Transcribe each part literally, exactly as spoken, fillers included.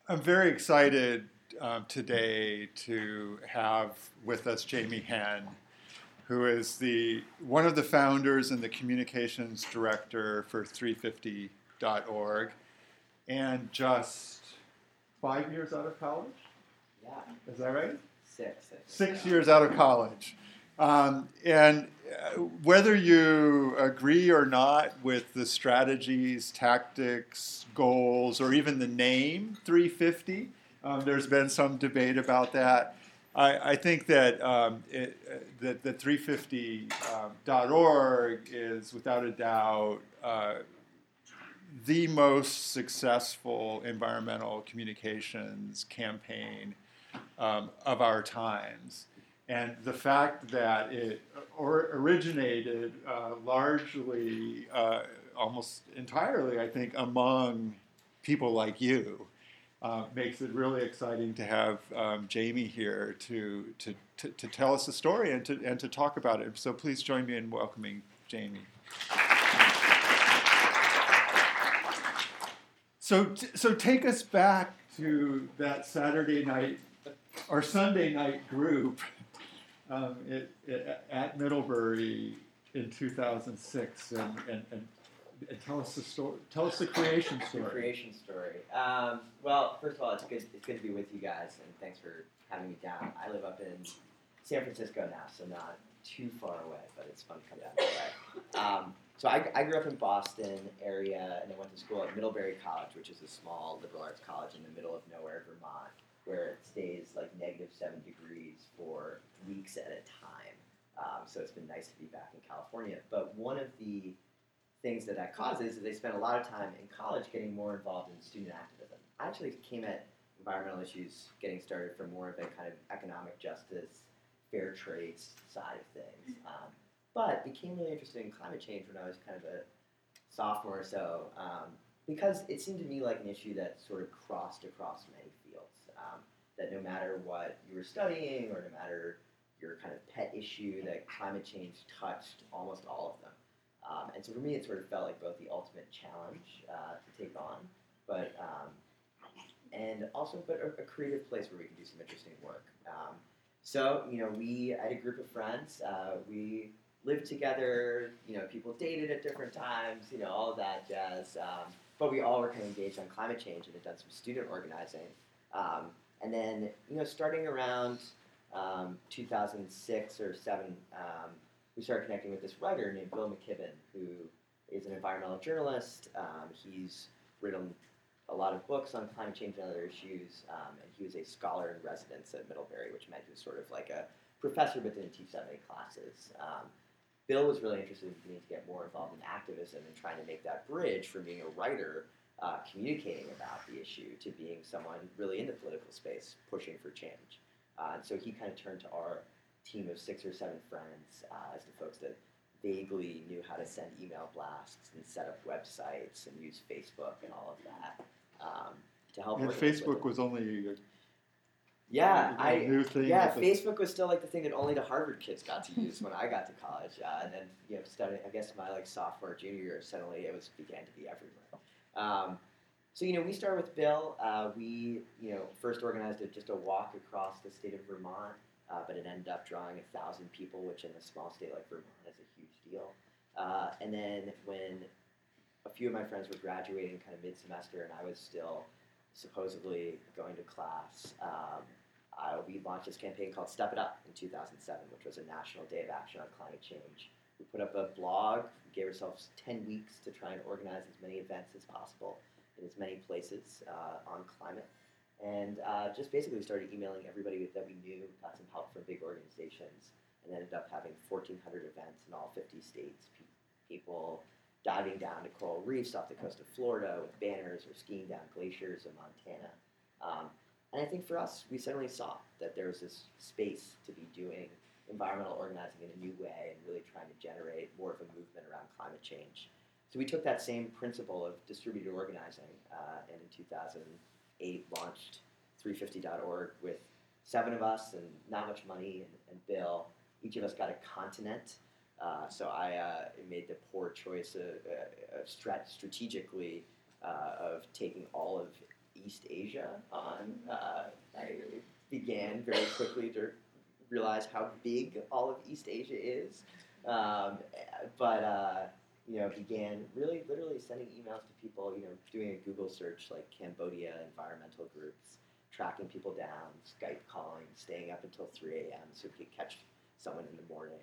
I'm very excited uh, today to have with us Jamie Henn, who is the one of the founders and the communications director for three fifty dot org, and just five years out of college. Yeah. Is that right? Six. Six years out of college. Um, and uh, whether you agree or not with the strategies, tactics, goals, or even the name three fifty, um, there's been some debate about that. I, I think that um, it, uh, that the three fifty dot org is without a doubt uh, the most successful environmental communications campaign um, of our times. And the fact that it or originated uh, largely, uh, almost entirely, I think, among people like you, uh, makes it really exciting to have um, Jamie here to, to, to, to tell us the story and to, and to talk about it. So please join me in welcoming Jamie. So, so take us back to that Saturday night or Sunday night group um, it, it, at Middlebury in two thousand six, and, and, and, and tell us the story. Tell us the creation story. The creation story. Um, well, first of all, it's good. It's good to be with you guys, and thanks for having me down. I live up in San Francisco now, so not too far away, but it's fun to come down that way. Um, so I, I grew up in Boston area, and I went to school at Middlebury College, which is a small liberal arts college in the middle of nowhere, Vermont, where it stays like negative seven degrees for weeks at a time. Um, so it's been nice to be back in California. But one of the things that that causes is they spend a lot of time in college getting more involved in student activism. I actually came at environmental issues getting started from more of a kind of economic justice, fair trade side of things. Um, but became really interested in climate change when I was kind of a sophomore or so, um, because it seemed to me like an issue that sort of crossed across many fields. Um, that no matter what you were studying or no matter your kind of pet issue, that climate change touched almost all of them. Um, and so for me, it sort of felt like both the ultimate challenge uh, to take on, but um, and also but a, a creative place where we can do some interesting work. Um, so, you know, we, I had a group of friends. Uh, we lived together. You know, people dated at different times. You know, all of that jazz. Um, but we all were kind of engaged on climate change and had done some student organizing. Um, and then, you know, starting around um, two thousand six or seven, um, we started connecting with this writer named Bill McKibben, who is an environmental journalist. Um, he's written a lot of books on climate change and other issues, um, and he was a scholar in residence at Middlebury, which meant he was sort of like a professor but didn't teach that many classes. Um, Bill was really interested in beginning to get more involved in activism and trying to make that bridge from being a writer, uh, communicating about the issue, to being someone really in the political space, pushing for change. Uh, and so he kind of turned to our team of six or seven friends uh, as the folks that vaguely knew how to send email blasts and set up websites and use Facebook and all of that um, to help. And Facebook was only a, yeah, a I new thing. yeah, Facebook was still like the thing that only the Harvard kids got to use when I got to college, uh, and then you know, studying, I guess my like sophomore junior year, suddenly it was began to be everywhere. Um, So, you know, we started with Bill. Uh, we, you know, first organized a, just a walk across the state of Vermont, uh, but it ended up drawing a thousand people, which in a small state like Vermont is a huge deal. Uh, and then when a few of my friends were graduating kind of mid-semester and I was still supposedly going to class, um, uh, we launched this campaign called Step It Up in two thousand seven, which was a national day of action on climate change. We put up a blog, we gave ourselves ten weeks to try and organize as many events as possible in as many places uh, on climate, and uh, just basically started emailing everybody that we knew, got some help from big organizations, and ended up having fourteen hundred events in all fifty states. Pe- people diving down to coral reefs off the coast of Florida with banners, or skiing down glaciers in Montana. Um, and I think for us, we suddenly saw that there was this space to be doing environmental organizing in a new way and really trying to generate more of a movement around climate change. So we took that same principle of distributed organizing uh, and in two thousand eight launched three fifty dot org with seven of us and not much money, and, and Bill. Each of us got a continent. Uh, so I uh, made the poor choice of, uh, of strat- strategically uh, of taking all of East Asia on. Uh, I began very quickly to realize how big all of East Asia is, um, but uh, you know, began really literally sending emails to people. You know, doing a Google search like Cambodia environmental groups, tracking people down, Skype calling, staying up until three a.m. so we could catch someone in the morning,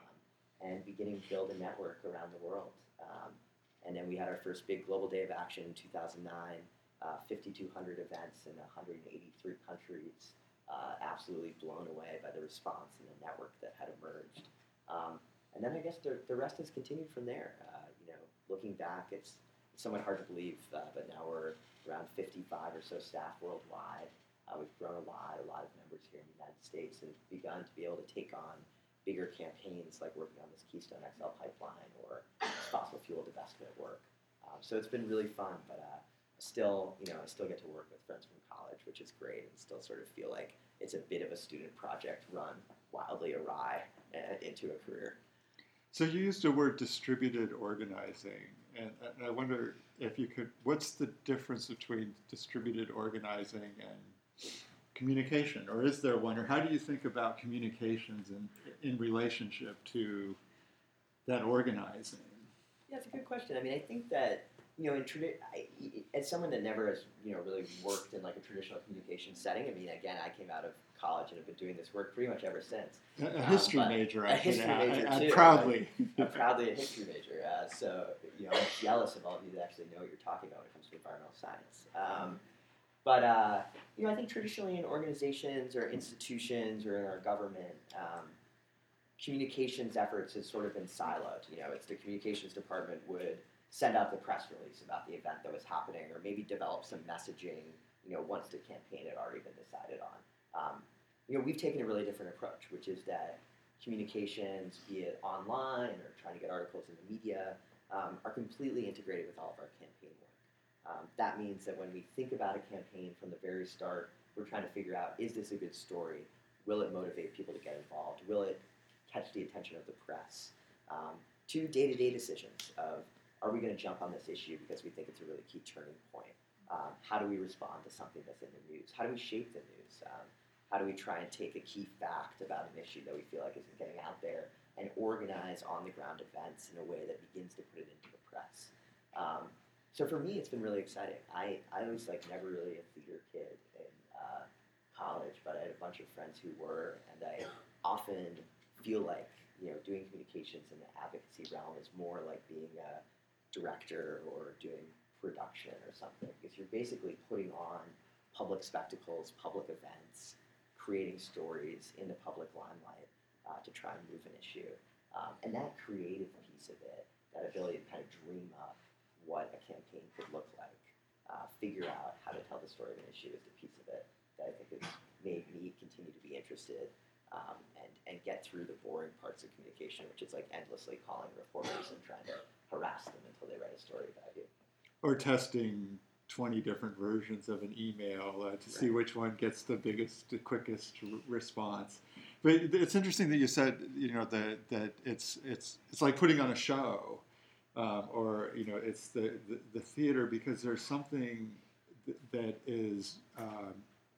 um, and beginning to build a network around the world. Um, and then we had our first big global day of action in two thousand nine, uh, fifty-two hundred events in one hundred eighty-three countries, uh, absolutely blown away by the response and the network that had emerged. Um, and then I guess the, the rest has continued from there. Uh, you know, looking back, it's, it's somewhat hard to believe, uh, but now we're around fifty-five or so staff worldwide. Uh, we've grown a lot, a lot of members here in the United States, and begun to be able to take on bigger campaigns like working on this Keystone X L pipeline or fossil fuel divestment work. Um, so it's been really fun, but uh, still, you know, I still get to work with friends from college, which is great, and still sort of feel like it's a bit of a student project run wildly awry uh, into a career. So you used the word distributed organizing, and, and I wonder if you could, what's the difference between distributed organizing and communication, or is there one, or how do you think about communications in, in relationship to that organizing? Yeah, it's a good question. I mean, I think that, you know, in tradi- I, as someone that never has, you know, really worked in like a traditional communication setting, I mean, again, I came out of college and have been doing this work pretty much ever since. A, a history um, major, I a history add. major I, too. Proudly. I'm, I'm proudly a history major. Uh, so, you know, I'm jealous of all of you that actually know what you're talking about when it comes to environmental science. Um, But, uh, you know, I think traditionally in organizations or institutions or in our government, um, communications efforts has sort of been siloed. You know, it's the communications department would send out the press release about the event that was happening, or maybe develop some messaging, you know, once the campaign had already been decided on. Um, you know, we've taken a really different approach, which is that communications, be it online or trying to get articles in the media, um, are completely integrated with all of our campaign work. Um, that means that when we think about a campaign from the very start, we're trying to figure out, is this a good story? Will it motivate people to get involved? Will it catch the attention of the press? Um, to day-to-day decisions of, are we going to jump on this issue because we think it's a really key turning point? Um, how do we respond to something that's in the news? How do we shape the news? Um, how do we try and take a key fact about an issue that we feel like isn't getting out there and organize on-the-ground events in a way that begins to put it into the press? Um, So for me, it's been really exciting. I, I was like never really a theater kid in uh, college, but I had a bunch of friends who were, and I often feel like, you know, doing communications in the advocacy realm is more like being a director or doing production or something, because you're basically putting on public spectacles, public events, creating stories in the public limelight uh, to try and move an issue. Um, and that creative piece of it, that ability to kind of dream up what a campaign could look like, uh, figure out how to tell the story of an issue is the piece of it that I think has made me continue to be interested um, and, and get through the boring parts of communication, which is like endlessly calling reporters and trying to harass them until they write a story about you. Or testing twenty different versions of an email uh, to right. see which one gets the biggest, the quickest r- response. But it's interesting that you said, you know, that that it's it's it's like putting on a show. Um, or, you know, it's the, the, the theater, because there's something th- that is um,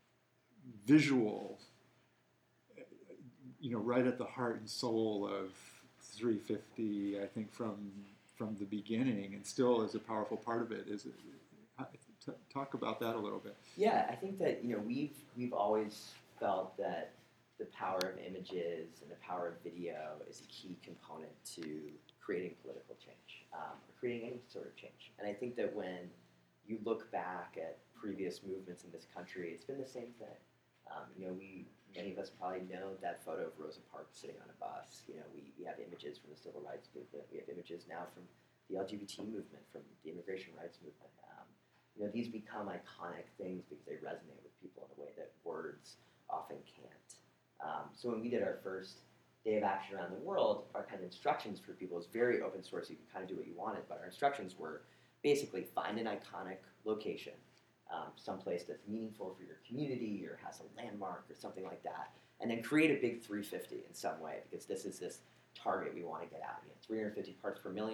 visual, you know, right at the heart and soul of three fifty, I think, from from the beginning, and still is a powerful part of it. Is it, t- talk about that a little bit. Yeah, I think that, you know, we've we've always felt that the power of images and the power of video is a key component to creating political change, um, or creating any sort of change. And I think that when you look back at previous movements in this country, it's been the same thing. Um, you know, we many of us probably know that photo of Rosa Parks sitting on a bus. You know, we, we have images from the civil rights movement. We have images now from the L G B T movement, from the immigration rights movement. Um, you know, these become iconic things because they resonate with people in a way that words often can't. Um, so when we did our first Day of Action around the world, our kind of instructions for people is very open source. You can kind of do what you wanted, but our instructions were basically find an iconic location, um, someplace that's meaningful for your community or has a landmark or something like that, and then create a big three fifty in some way, because this is this target we want to get out. You know, three hundred fifty parts per million,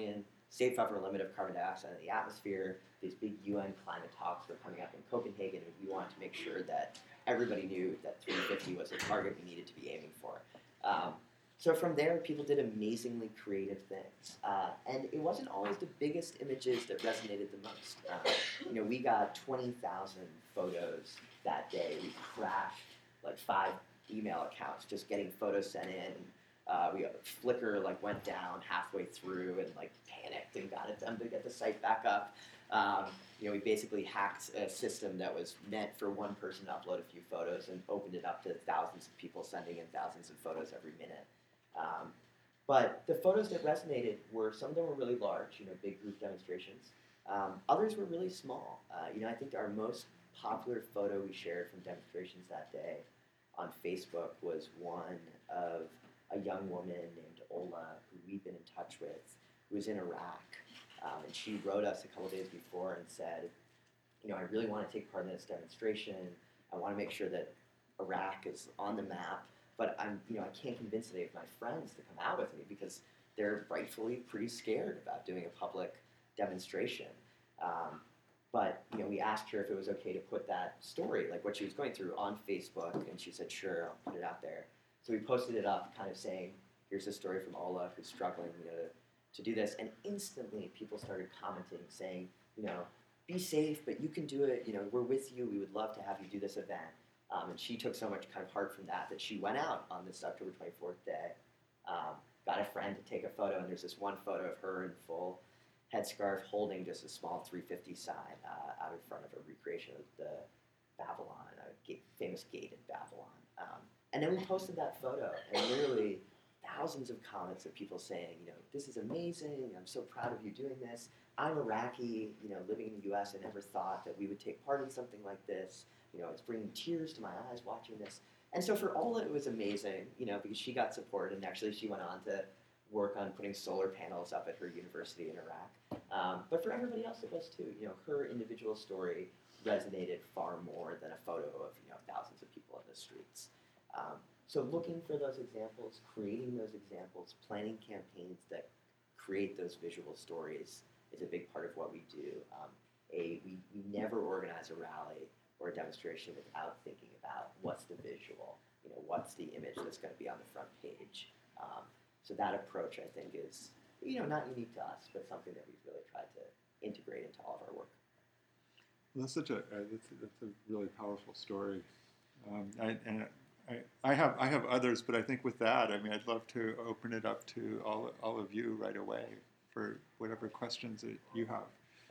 safe upper limit of carbon dioxide in the atmosphere. These big U N climate talks were coming up in Copenhagen, and we wanted to make sure that everybody knew that three fifty was the target we needed to be aiming for. Um, so from there, people did amazingly creative things. Uh, and it wasn't always the biggest images that resonated the most. Uh, you know, we got twenty thousand photos that day. We crashed like five email accounts just getting photos sent in. Uh, we Flickr like went down halfway through and like panicked and got it them to get the site back up. Um, you know, we basically hacked a system that was meant for one person to upload a few photos and opened it up to thousands of people sending in thousands of photos every minute. Um, but the photos that resonated were, some of them were really large, you know, big group demonstrations. Um, others were really small. Uh, you know, I think our most popular photo we shared from demonstrations that day on Facebook was one of a young woman named Ola, who we've been in touch with, who was in Iraq. Um, and she wrote us a couple days before and said, you know, I really want to take part in this demonstration. I want to make sure that Iraq is on the map, but I'm, you know, I can't convince any of my friends to come out with me because they're rightfully pretty scared about doing a public demonstration. Um, but, you know, we asked her if it was okay to put that story, like what she was going through, on Facebook, and she said, sure, I'll put it out there. So we posted it up kind of saying, here's a story from Ola who's struggling, you know, to, to do this. And instantly people started commenting saying, you know, be safe, but you can do it. You know, we're with you. We would love to have you do this event. Um, and she took so much kind of heart from that that she went out on this October twenty-fourth day, um, got a friend to take a photo, and there's this one photo of her in full headscarf holding just a small three fifty sign uh, out in front of a recreation of the Babylon, a gate, famous gate in Babylon. Um, and then we posted that photo, and literally thousands of comments of people saying, you know, this is amazing. I'm so proud of you doing this. I'm Iraqi, you know, living in the U S I never thought that we would take part in something like this. You know, it's bringing tears to my eyes watching this. And so for Ola, it was amazing, you know, because she got support, and actually she went on to work on putting solar panels up at her university in Iraq. Um, but for everybody else, it was too. You know, her individual story resonated far more than a photo of, you know, thousands of people in the streets. Um, so looking for those examples, creating those examples, planning campaigns that create those visual stories is a big part of what we do. Um, a, we, we never organize a rally or a demonstration without thinking about what's the visual, you know, what's the image that's going to be on the front page. Um, so that approach, I think, is, you know, not unique to us, but something that we've really tried to integrate into all of our work. Well, that's such a uh, that's, that's a really powerful story, um, I, and I, I have I have others, but I think with that, I mean, I'd love to open it up to all all of you right away for whatever questions that you have.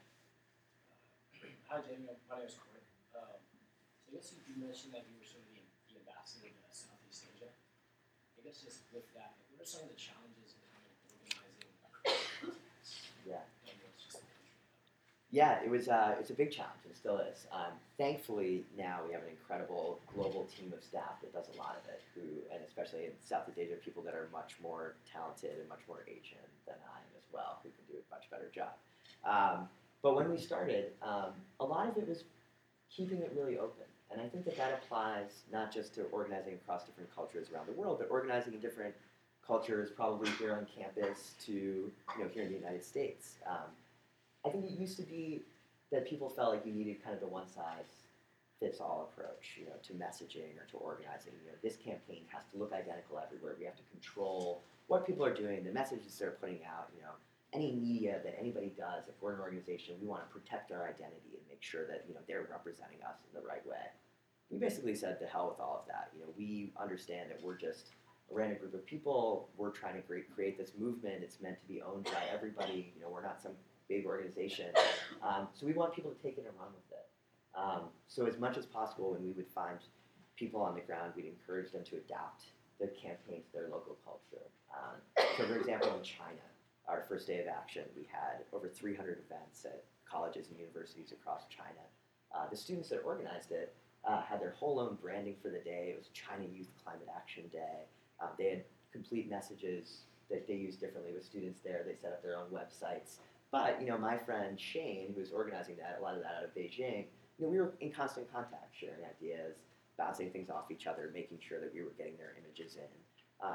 Hi, Jamie. My name is Corey. Um, so I guess you mentioned that you were sort of the, the ambassador to Southeast Asia. I guess just with that, like, what are some of the challenges in kind of organizing across Yeah. and what's just the country? Yeah, it was uh, it's a big challenge, and still is. Um, thankfully, now we have an incredible global team of staff that does a lot of it, who, and especially in Southeast Asia, people that are much more talented and much more Asian than I am as well, who can do a much better job. Um, but when we started, um, a lot of it was keeping it really open. And I think that that applies not just to organizing across different cultures around the world, but organizing in different cultures, probably here on campus to, you know, here in the United States. Um, I think it used to be that people felt like you needed kind of the one-size-fits-all approach, you know, to messaging or to organizing. You know, this campaign has to look identical everywhere. We have to control what people are doing, the messages they're putting out. You know, any media that anybody does, if we're an organization, we want to protect our identity and make sure that, you know, they're representing us in the right way. We basically said to hell with all of that. You know, we understand that we're just a random group of people. We're trying to create, create this movement. It's meant to be owned by everybody. You know, we're not some big organization. Um, so we want people to take it and run with it. Um, so as much as possible, when we would find people on the ground, we'd encourage them to adapt the campaign to their local culture. Um, so for example, in China, our first day of action, we had over three hundred events at colleges and universities across China. Uh, the students that organized it uh, had their whole own branding for the day. It was China Youth Climate Action Day. Um, they had complete messages that they used differently with students there. They set up their own websites. But, you know, my friend Shane, who was organizing that, a lot of that out of Beijing, you know, we were in constant contact, sharing ideas, bouncing things off each other, making sure that we were getting their images in. Um,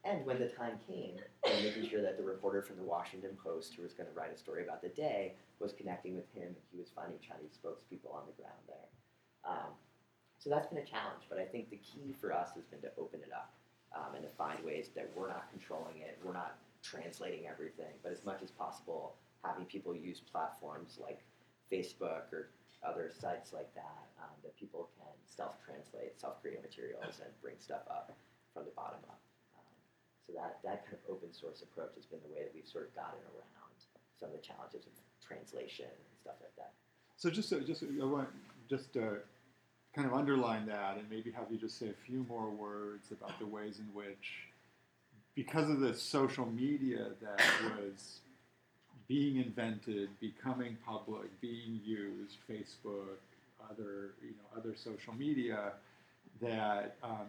and when the time came, you know, making sure that the reporter from the Washington Post who was going to write a story about the day was connecting with him, and he was finding Chinese spokespeople on the ground there. Um, so that's been a challenge, but I think the key for us has been to open it up um, and to find ways that we're not controlling it, we're not translating everything, but as much as possible, having people use platforms like Facebook or other sites like that, um, that people can self-translate, self-create materials and bring stuff up from the bottom up. Um, so that, that kind of open source approach has been the way that we've sort of gotten around some of the challenges of translation and stuff like that. So just to, just I want just to kind of underline that, and maybe have you just say a few more words about the ways in which, because of the social media that was being invented, becoming public, being used, Facebook, other you know other social media, that um,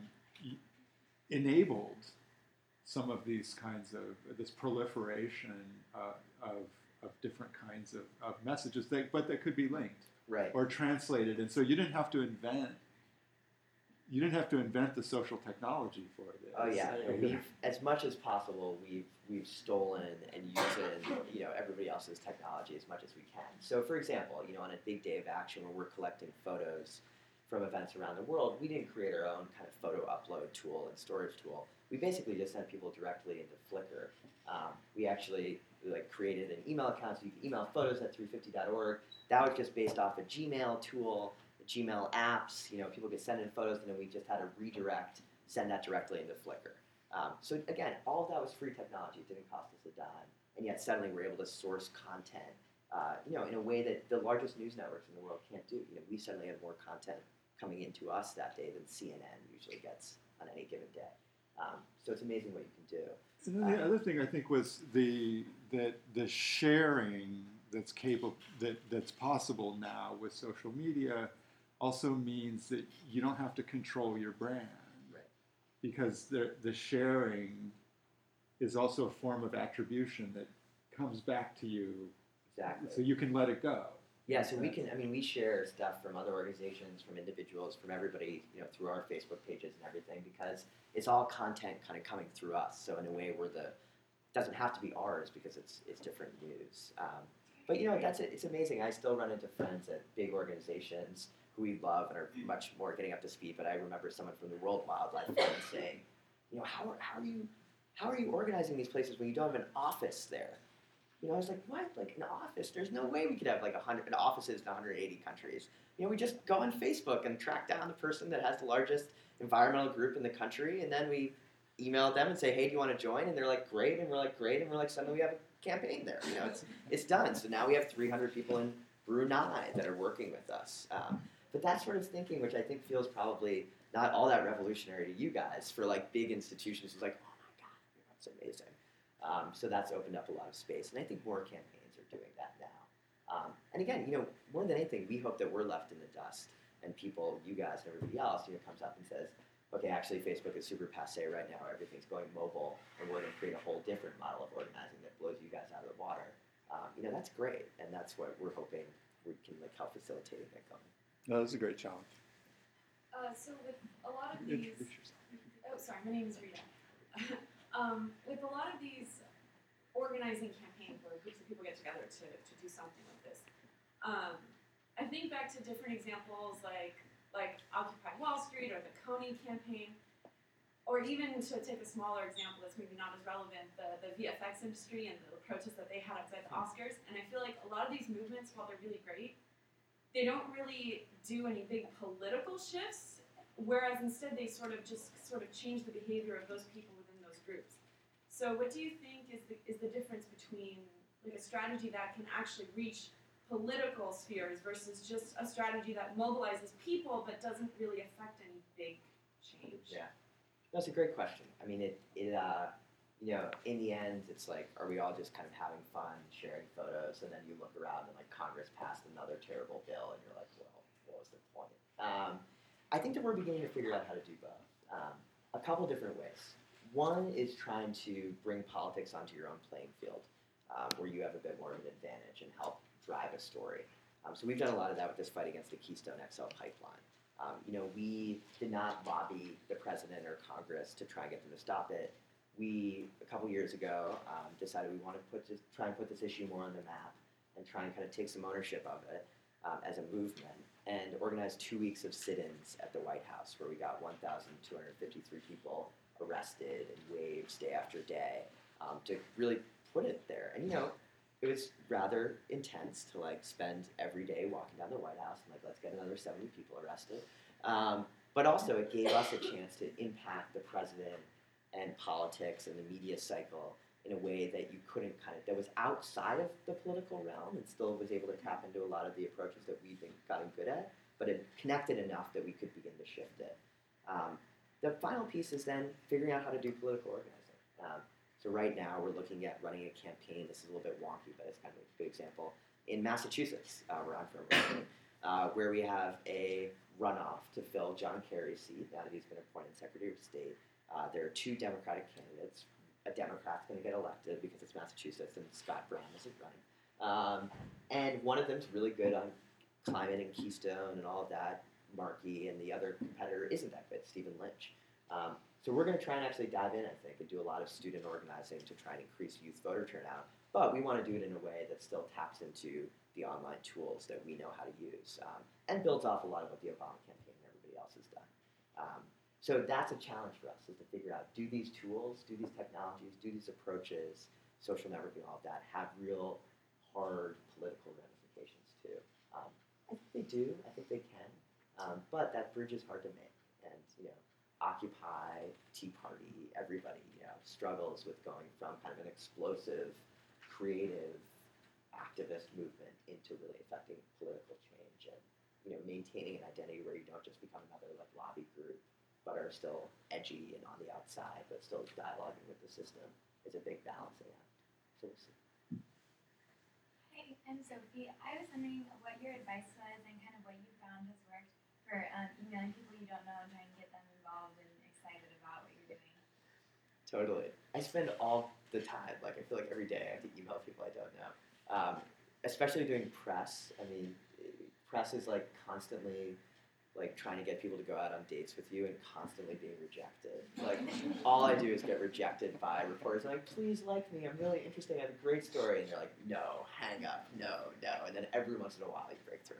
enabled some of these kinds of this proliferation uh, of of different kinds of, of messages, that, but that could be linked right. or translated, and so you didn't have to invent. You didn't have to invent the social technology for this. Oh yeah, and we've, as much as possible, we've we've stolen and used you know everybody else's technology as much as we can. So, for example, you know, on a big day of action where we're collecting photos from events around the world, we didn't create our own kind of photo upload tool and storage tool. We basically just sent people directly into Flickr. Um, we actually like created an email account so you can email photos at three fifty dot org. That was just based off a Gmail tool. Gmail apps, you know, people could send in photos, and then we just had to redirect, send that directly into Flickr. Um, so again, all of that was free technology. It didn't cost us a dime, and yet suddenly we're able to source content, uh, you know, in a way that the largest news networks in the world can't do. You know, we suddenly have more content coming into us that day than C N N usually gets on any given day. Um, so it's amazing what you can do. And then the um, other thing I think was the that the sharing that's capable that that's possible now with social media also means that you don't have to control your brand, right. because the the sharing is also a form of attribution that comes back to you. Exactly. So you can let it go. Yeah, so we can, I mean, we share stuff from other organizations, from individuals, from everybody, you know, through our Facebook pages and everything, because it's all content kind of coming through us. So in a way where the, it doesn't have to be ours because it's it's different news. Um, but, you know, that's it. It's amazing. I still run into friends at big organizations who we love and are much more getting up to speed. But I remember someone from the World Wildlife Fund saying, you know, how are, how are you how are you organizing these places when you don't have an office there? You know, I was like, what? Like an office? There's no way we could have like a hundred offices in one hundred eighty countries. You know, we just go on Facebook and track down the person that has the largest environmental group in the country, and then we email them and say, hey, do you want to join? And they're like, great, and we're like, great, and we're like, suddenly we have a campaign there. You know, it's it's done. So now we have three hundred people in Brunei that are working with us. Um, but that sort of thinking, which I think feels probably not all that revolutionary to you guys, for like big institutions, it's like, oh my God, that's amazing. Um, so that's opened up a lot of space, and I think more campaigns are doing that now. Um, and again, you know, more than anything, we hope that we're left in the dust, and people, you guys and everybody else, you know, comes up and says, okay, actually Facebook is super passe right now, everything's going mobile, and we're going to create a whole different model of organizing that blows you guys out of the water. Um, you know, that's great, and that's what we're hoping we can like help facilitate and get going. No, that's a great challenge. Uh, so with a lot of these, Introduce yourself. oh sorry, my name is Rita. um, with a lot of these organizing campaigns where groups of people get together to, to do something like this, um, I think back to different examples like like Occupy Wall Street or the Coney campaign, or even to take a smaller example that's maybe not as relevant, the, the V F X industry and the protests that they had outside the Oscars. And I feel like a lot of these movements, while they're really great, they don't really do any big political shifts, whereas instead they sort of just sort of change the behavior of those people within those groups. So what do you think is the, is the difference between like a strategy that can actually reach political spheres versus just a strategy that mobilizes people but doesn't really affect any big change? Yeah, that's a great question. I mean, it, it uh, you know, in the end, it's like, are we all just kind of having fun, sharing photos, and then you look around and like Congress passed another terrible bill, and you're like, well, what was the point? Um, I think that we're beginning to figure out how to do both. Um, a couple different ways. One is trying to bring politics onto your own playing field, um, where you have a bit more of an advantage and help drive a story. Um, so we've done a lot of that with this fight against the Keystone X L pipeline. Um, you know, we did not lobby the president or Congress to try and get them to stop it. we a couple years ago um, decided we want to put this, try and put this issue more on the map and try and kind of take some ownership of it um, as a movement, and organized two weeks of sit-ins at the White House where we got one thousand two hundred fifty-three people arrested and waves day after day um, to really put it there. And you know, it was rather intense to like spend every day walking down the White House and like, let's get another seventy people arrested. Um, but also it gave us a chance to impact the president and politics and the media cycle in a way that you couldn't kind of, that was outside of the political realm and still was able to tap into a lot of the approaches that we've been gotten good at, but it connected enough that we could begin to shift it. Um, the final piece is then figuring out how to do political organizing. Um, so right now we're looking at running a campaign. This is a little bit wonky, but it's kind of a good example. In Massachusetts, uh, where I'm from, originally, uh, where we have a runoff to fill John Kerry's seat now that he's been appointed Secretary of State. Uh, there are two Democratic candidates. A Democrat's going to get elected because it's Massachusetts and Scott Brown isn't running. Um, and one of them's really good on climate and Keystone and all of that, Markey, and the other competitor isn't that good, Stephen Lynch. Um, so we're going to try and actually dive in, I think, and do a lot of student organizing to try and increase youth voter turnout. But we want to do it in a way that still taps into the online tools that we know how to use um, and builds off a lot of what the Obama campaign and everybody else has done. Um, so that's a challenge for us, is to figure out, do these tools, do these technologies, do these approaches, social networking, all of that, have real hard political ramifications too? Um, I think they do. I think they can. Um, but that bridge is hard to make. And, you know, Occupy, Tea Party, everybody, you know, struggles with going from kind of an explosive, creative, activist movement into really affecting political change and, you know, maintaining an identity where you don't just become another like lobby group, but are still edgy and on the outside, but still dialoguing with the system is a big balancing act. So we'll see. Hi, I'm Sophie. I was wondering what your advice was and kind of what you found has worked for um, emailing people you don't know and trying to get them involved and excited about what you're doing. Totally. I spend all the time, like I feel like every day I have to email people I don't know. Um, especially doing press. I mean, press is like constantly like trying to get people to go out on dates with you and constantly being rejected. Like all I do is get rejected by reporters. I'm like, please like me. I'm really interesting. I have a great story. And they're like, no, hang up, no, no. And then every once in a while you break through.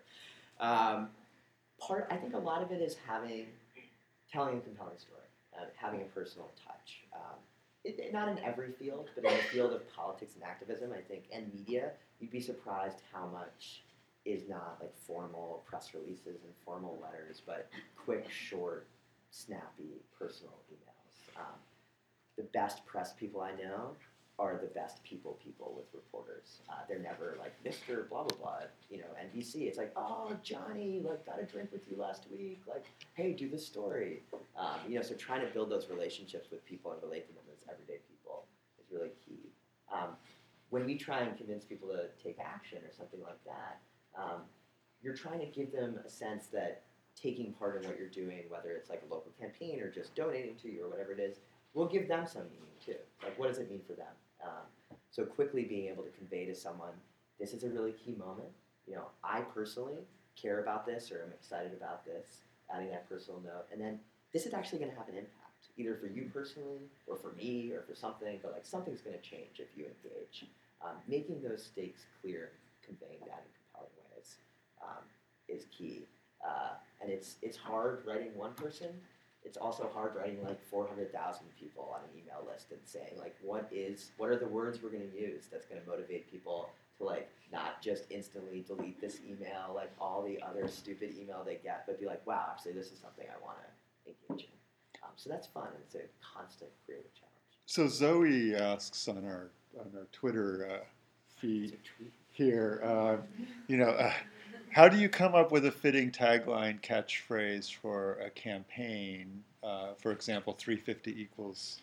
Um, part, I think a lot of it is having, telling a compelling story, uh, having a personal touch. Um, it, it, not in every field, but in the field of politics and activism, I think, and media, you'd be surprised how much is not like formal press releases and formal letters, but quick, short, snappy, personal emails. Um, the best press people I know are the best people people with reporters. Uh, they're never like, Mister blah, blah, blah, you know, N B C. It's like, oh, Johnny, like, got a drink with you last week. Like, hey, do this story. Um, you know, so trying to build those relationships with people and relate to them as everyday people is really key. Um, when we try and convince people to take action or something like that, um, you're trying to give them a sense that taking part in what you're doing, whether it's like a local campaign or just donating to you or whatever it is, will give them some meaning too. Like, what does it mean for them? Um, so quickly being able to convey to someone, this is a really key moment. You know, I personally care about this, or I'm excited about this, adding that personal note. And then this is actually going to have an impact, either for you personally or for me or for something, but like something's going to change if you engage. Um, making those stakes clear, conveying that in compelling ways um, is key. Uh, and it's it's hard writing one person. It's also hard writing like four hundred thousand people on an email list and saying like, what is, what are the words we're going to use that's going to motivate people to like not just instantly delete this email, like all the other stupid email they get, but be like, wow, actually this is something I want to engage in. Um, so that's fun, and it's a constant creative challenge. So Zoe asks on our on our Twitter uh, feed here, uh, you know, uh, how do you come up with a fitting tagline catchphrase for a campaign? Uh, for example, three fifty equals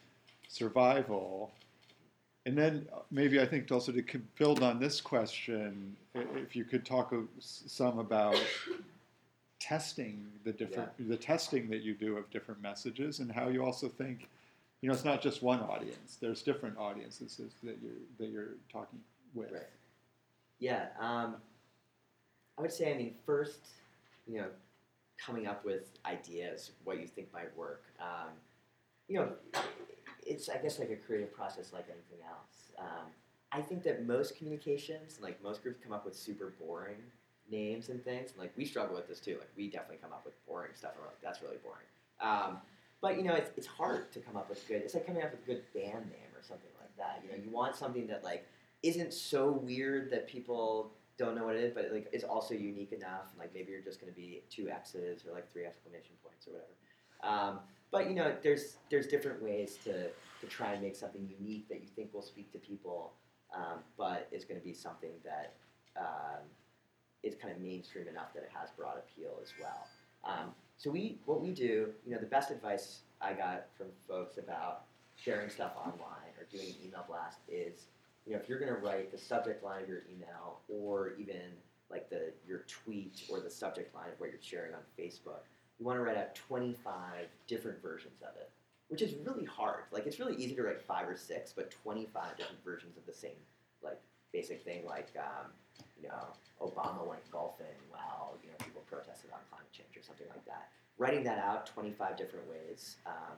survival. And then maybe I think also to build on this question, if you could talk some about testing the different, yeah. the testing that you do of different messages, and how you also think, you know, it's not just one audience. There's different audiences that you're that you're talking with. Right. Yeah. Um, I would say, I mean, first, you know, coming up with ideas, what you think might work. Um, you know, it's I guess like a creative process like anything else. Um, I think that most communications, like most groups, come up with super boring names and things. Like we struggle with this too. Like we definitely come up with boring stuff, and we're like, that's really boring. Um, but you know, it's it's hard to come up with good. It's like coming up with a good band name or something like that. You know, you want something that like isn't so weird that people don't know what it is, but like is also unique enough. Like maybe you're just going to be two X's or like three exclamation points or whatever. Um, but you know, there's there's different ways to to try and make something unique that you think will speak to people, um, but is going to be something that um, is kind of mainstream enough that it has broad appeal as well. Um, so we what we do, you know, the best advice I got from folks about sharing stuff online or doing an email blast is, you know, if you're going to write the subject line of your email or even like the your tweet or the subject line of what you're sharing on Facebook, you want to write out twenty-five different versions of it, which is really hard. Like it's really easy to write five or six, but twenty-five different versions of the same like basic thing, like um, you know, Obama went golfing while you know people protested on climate change or something like that. Writing that out twenty-five different ways um,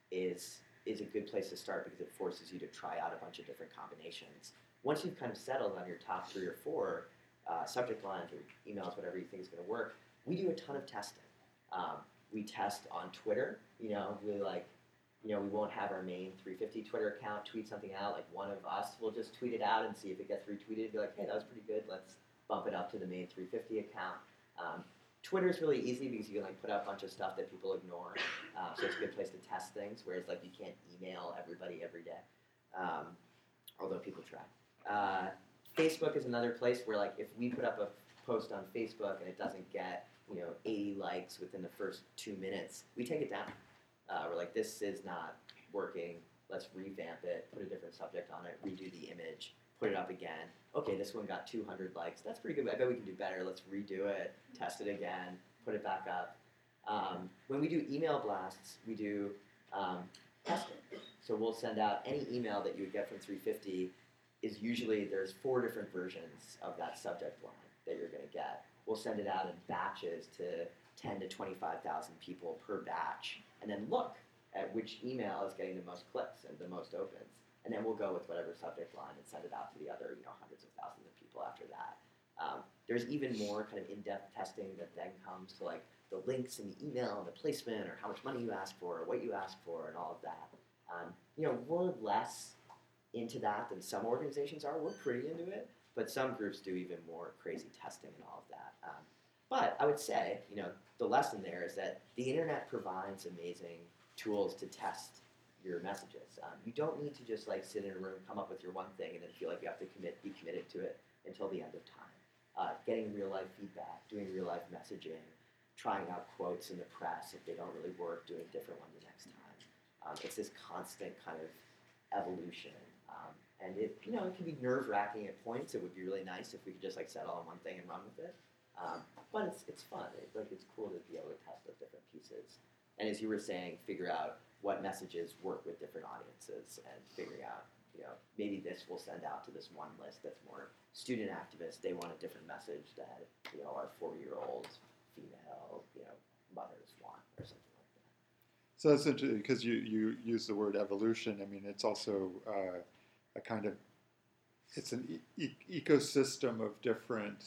is is a good place to start because it forces you to try out a bunch of different combinations. Once you've kind of settled on your top three or four uh, subject lines or emails, whatever you think is going to work, we do a ton of testing. Um, we test on Twitter. You know, we like, you know, we won't have our main three fifty Twitter account tweet something out. Like one of us will just tweet it out and see if it gets retweeted. Be like, hey, that was pretty good. Let's bump it up to the main three fifty account. Um, Twitter is really easy because you can like put out a bunch of stuff that people ignore, uh, so it's a good place to test things. Whereas like you can't email everybody every day, um, although people try. Uh, Facebook is another place where like if we put up a post on Facebook and it doesn't get you know eighty likes within the first two minutes, we take it down. Uh, we're like, this is not working. Let's revamp it, put a different subject on it, redo the image, put it up again. Okay, this one got two hundred likes. That's pretty good. I bet we can do better. Let's redo it, test it again, put it back up. Um, when we do email blasts, we do um, testing. So we'll send out any email that you would get from three fifty is usually there's four different versions of that subject line that you're going to get. We'll send it out in batches to ten to twenty-five thousand people per batch, and then look at which email is getting the most clicks and the most opens. And then we'll go with whatever subject line and send it out to the other, you know, hundreds of thousands of people after that. Um, there's even more kind of in-depth testing that then comes to like the links in the email and the placement or how much money you ask for or what you ask for and all of that. Um, you know, we're less into that than some organizations are. We're pretty into it, but some groups do even more crazy testing and all of that. Um, but I would say, you know, the lesson there is that the internet provides amazing tools to test your messages. Um, you don't need to just like sit in a room, come up with your one thing, and then feel like you have to commit, be committed to it until the end of time. Uh, getting real life feedback, doing real life messaging, trying out quotes in the press if they don't really work, doing a different one the next time. Um, it's this constant kind of evolution, um, and it you know it can be nerve wracking at points. It would be really nice if we could just like settle on one thing and run with it. Um, but it's it's fun. It, like it's cool to be able to test those different pieces. And as you were saying, figure out what messages work with different audiences and figuring out, you know, maybe this will send out to this one list that's more student activists. They want a different message that, you know, our forty-year-old female, you know, mothers want or something like that. So that's interesting because you, you use the word evolution. I mean, it's also uh, a kind of, it's an e- e- ecosystem of different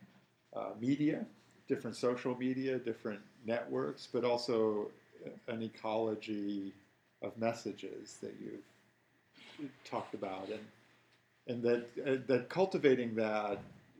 uh, media, different social media, different networks, but also an ecology of messages that you've talked about, and and that uh, that cultivating that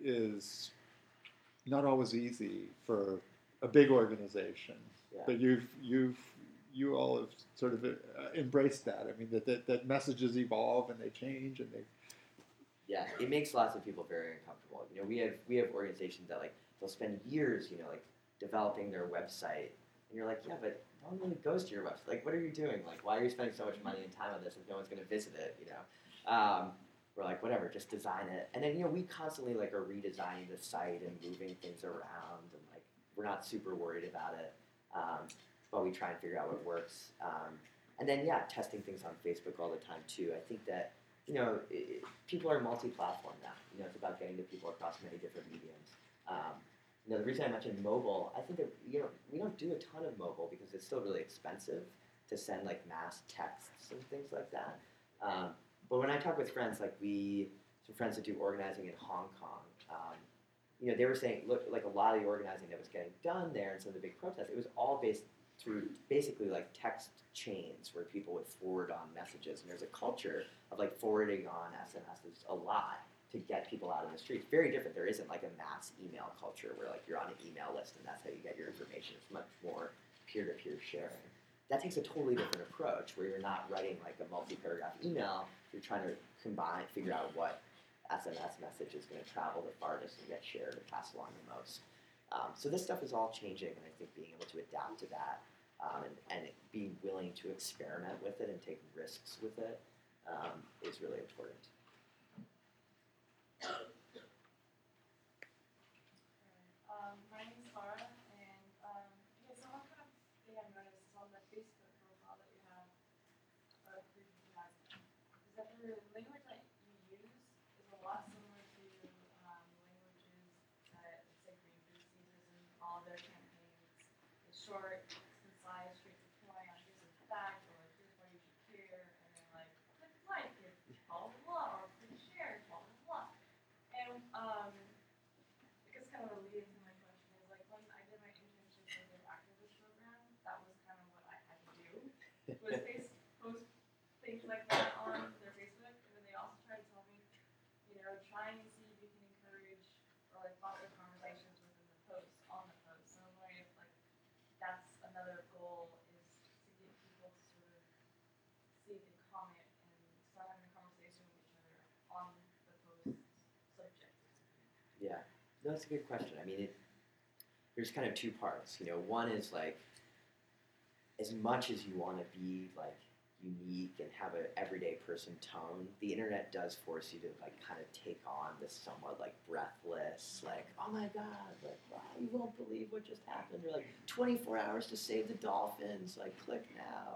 is not always easy for a big organization. Yeah. But you've you've you all have sort of uh, embraced that. I mean, that, that that messages evolve and they change and they. Yeah, it makes lots of people very uncomfortable. You know, we have we have organizations that like they'll spend years, you know, like developing their website, and you're like, yeah, but no one really goes to your website. Like, what are you doing? Like, why are you spending so much money and time on this if no one's going to visit it? You know, um, we're like, whatever, just design it. And then you know, we constantly like are redesigning the site and moving things around, and like we're not super worried about it, um, but we try and figure out what works. Um, and then yeah, testing things on Facebook all the time too. I think that. You know, it, people are multi-platform now. You know, it's about getting to people across many different mediums. Um, you know, the reason I mentioned mobile, I think that, you know, we don't do a ton of mobile because it's still really expensive to send like mass texts and things like that. Um, but when I talk with friends, like we, some friends that do organizing in Hong Kong, um, you know, they were saying, look, like a lot of the organizing that was getting done there and some of the big protests, it was all based through basically like text chains where people would forward on messages. And there's a culture of like forwarding on S M Ss a lot to get people out in the streets. Very different. There isn't like a mass email culture where like you're on an email list and that's how you get your information. It's much more peer-to-peer sharing. That takes a totally different approach where you're not writing like a multi-paragraph email. You're trying to combine, figure out what S M S message is going to travel the farthest and get shared and pass along the most. Um, so this stuff is all changing, and I think being able to adapt to that um, and, and being willing to experiment with it and take risks with it um, is really important. Um, my name is Farah, and um, yeah, so one kind of thing I've noticed is on the Facebook profile that you have, or group you have, is that the language that you use is a lot similar to um, languages that, let's say, Greenpeace uses in all their campaigns. It's short, concise, straight to the point, here's a fact, or here's why you should care, and then like, click like, if blah blah blah, or click share, blah blah blah. And um, I guess kind of a lead into my question is like when I did my internship with their activist program, that was kind of what I had to do. Was face, post things like that on their Facebook, and then they also tried to tell me, you know, try and see if you can encourage or like foster conversations within the post, on the post. So I'm wondering if like that's another goal is to get people to sort of see the comment and start having a conversation with each other on the post subject. Yeah, no, that's a good question. I mean, it, there's kind of two parts. You know, one is like, as much as you want to be like unique and have an everyday person tone, the internet does force you to like kind of take on this somewhat like breathless, like, oh my god, like, wow, you won't believe what just happened. Or like twenty-four hours to save the dolphins, like click now.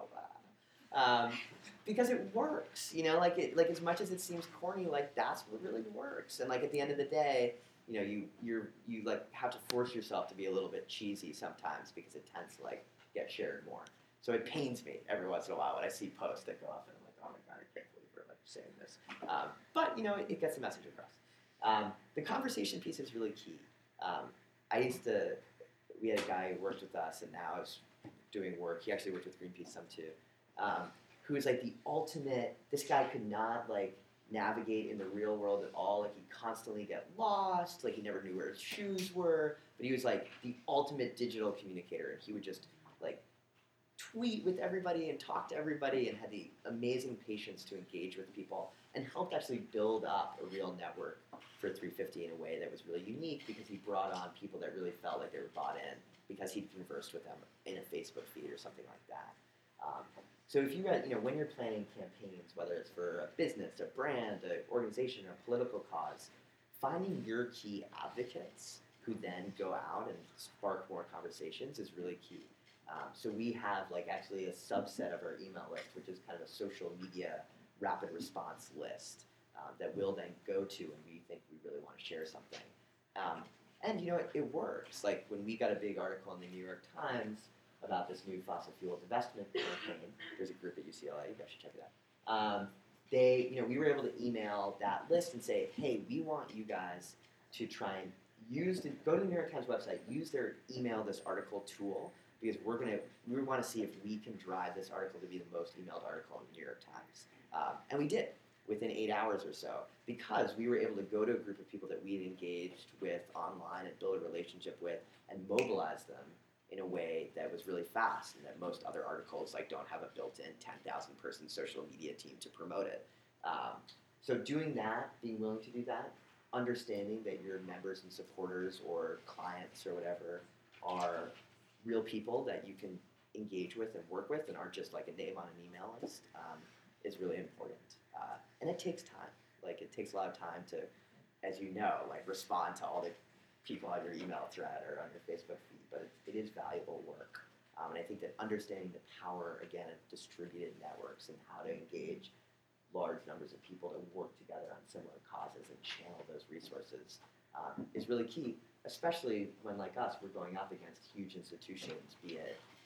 Wow. Um, because it works, you know, like it, like as much as it seems corny, like that's what really works. And like at the end of the day, you know, you you're you like have to force yourself to be a little bit cheesy sometimes because it tends to like get shared more. So it pains me every once in a while when I see posts that go up and I'm like, oh my god, I can't believe we're like saying this. Um, but you know, it, it gets the message across. Um, the conversation piece is really key. Um, I used to, we had a guy who worked with us and now is doing work. He actually worked with Greenpeace some too. Um, who was like the ultimate. This guy could not like navigate in the real world at all. Like he'd constantly get lost. Like he never knew where his shoes were. But he was like the ultimate digital communicator, and he would just like tweet with everybody and talk to everybody and had the amazing patience to engage with people and helped actually build up a real network for three fifty in a way that was really unique because he brought on people that really felt like they were bought in because he'd conversed with them in a Facebook feed or something like that. Um, so if you got, you know, when you're planning campaigns, whether it's for a business, a brand, an organization, or a political cause, finding your key advocates who then go out and spark more conversations is really key. Um, so we have like actually a subset of our email list, which is kind of a social media rapid response list um, that we'll then go to when we think we really want to share something. Um, and you know, it, it works. Like when we got a big article in the New York Times about this new fossil fuel divestment campaign, there's a group at U C L A, you guys should check it out. Um, they, you know, we were able to email that list and say, hey, we want you guys to try and use, the, go to the New York Times website, use their email this article tool, because we're gonna, we want to see if we can drive this article to be the most emailed article in the New York Times. Um, and we did, within eight hours or so, because we were able to go to a group of people that we'd engaged with online and build a relationship with and mobilize them in a way that was really fast and that most other articles like don't have a built-in ten thousand person social media team to promote it. Um, so doing that, being willing to do that, understanding that your members and supporters or clients or whatever are real people that you can engage with and work with and aren't just like a name on an email list um, is really important. Uh, and it takes time. Like it takes a lot of time to, as you know, like respond to all the people on your email thread or on your Facebook feed, but it, it is valuable work. Um, and I think that understanding the power, again, of distributed networks and how to engage large numbers of people to work together on similar causes and channel those resources um, is really key, especially when, like us, we're going up against huge institutions, be it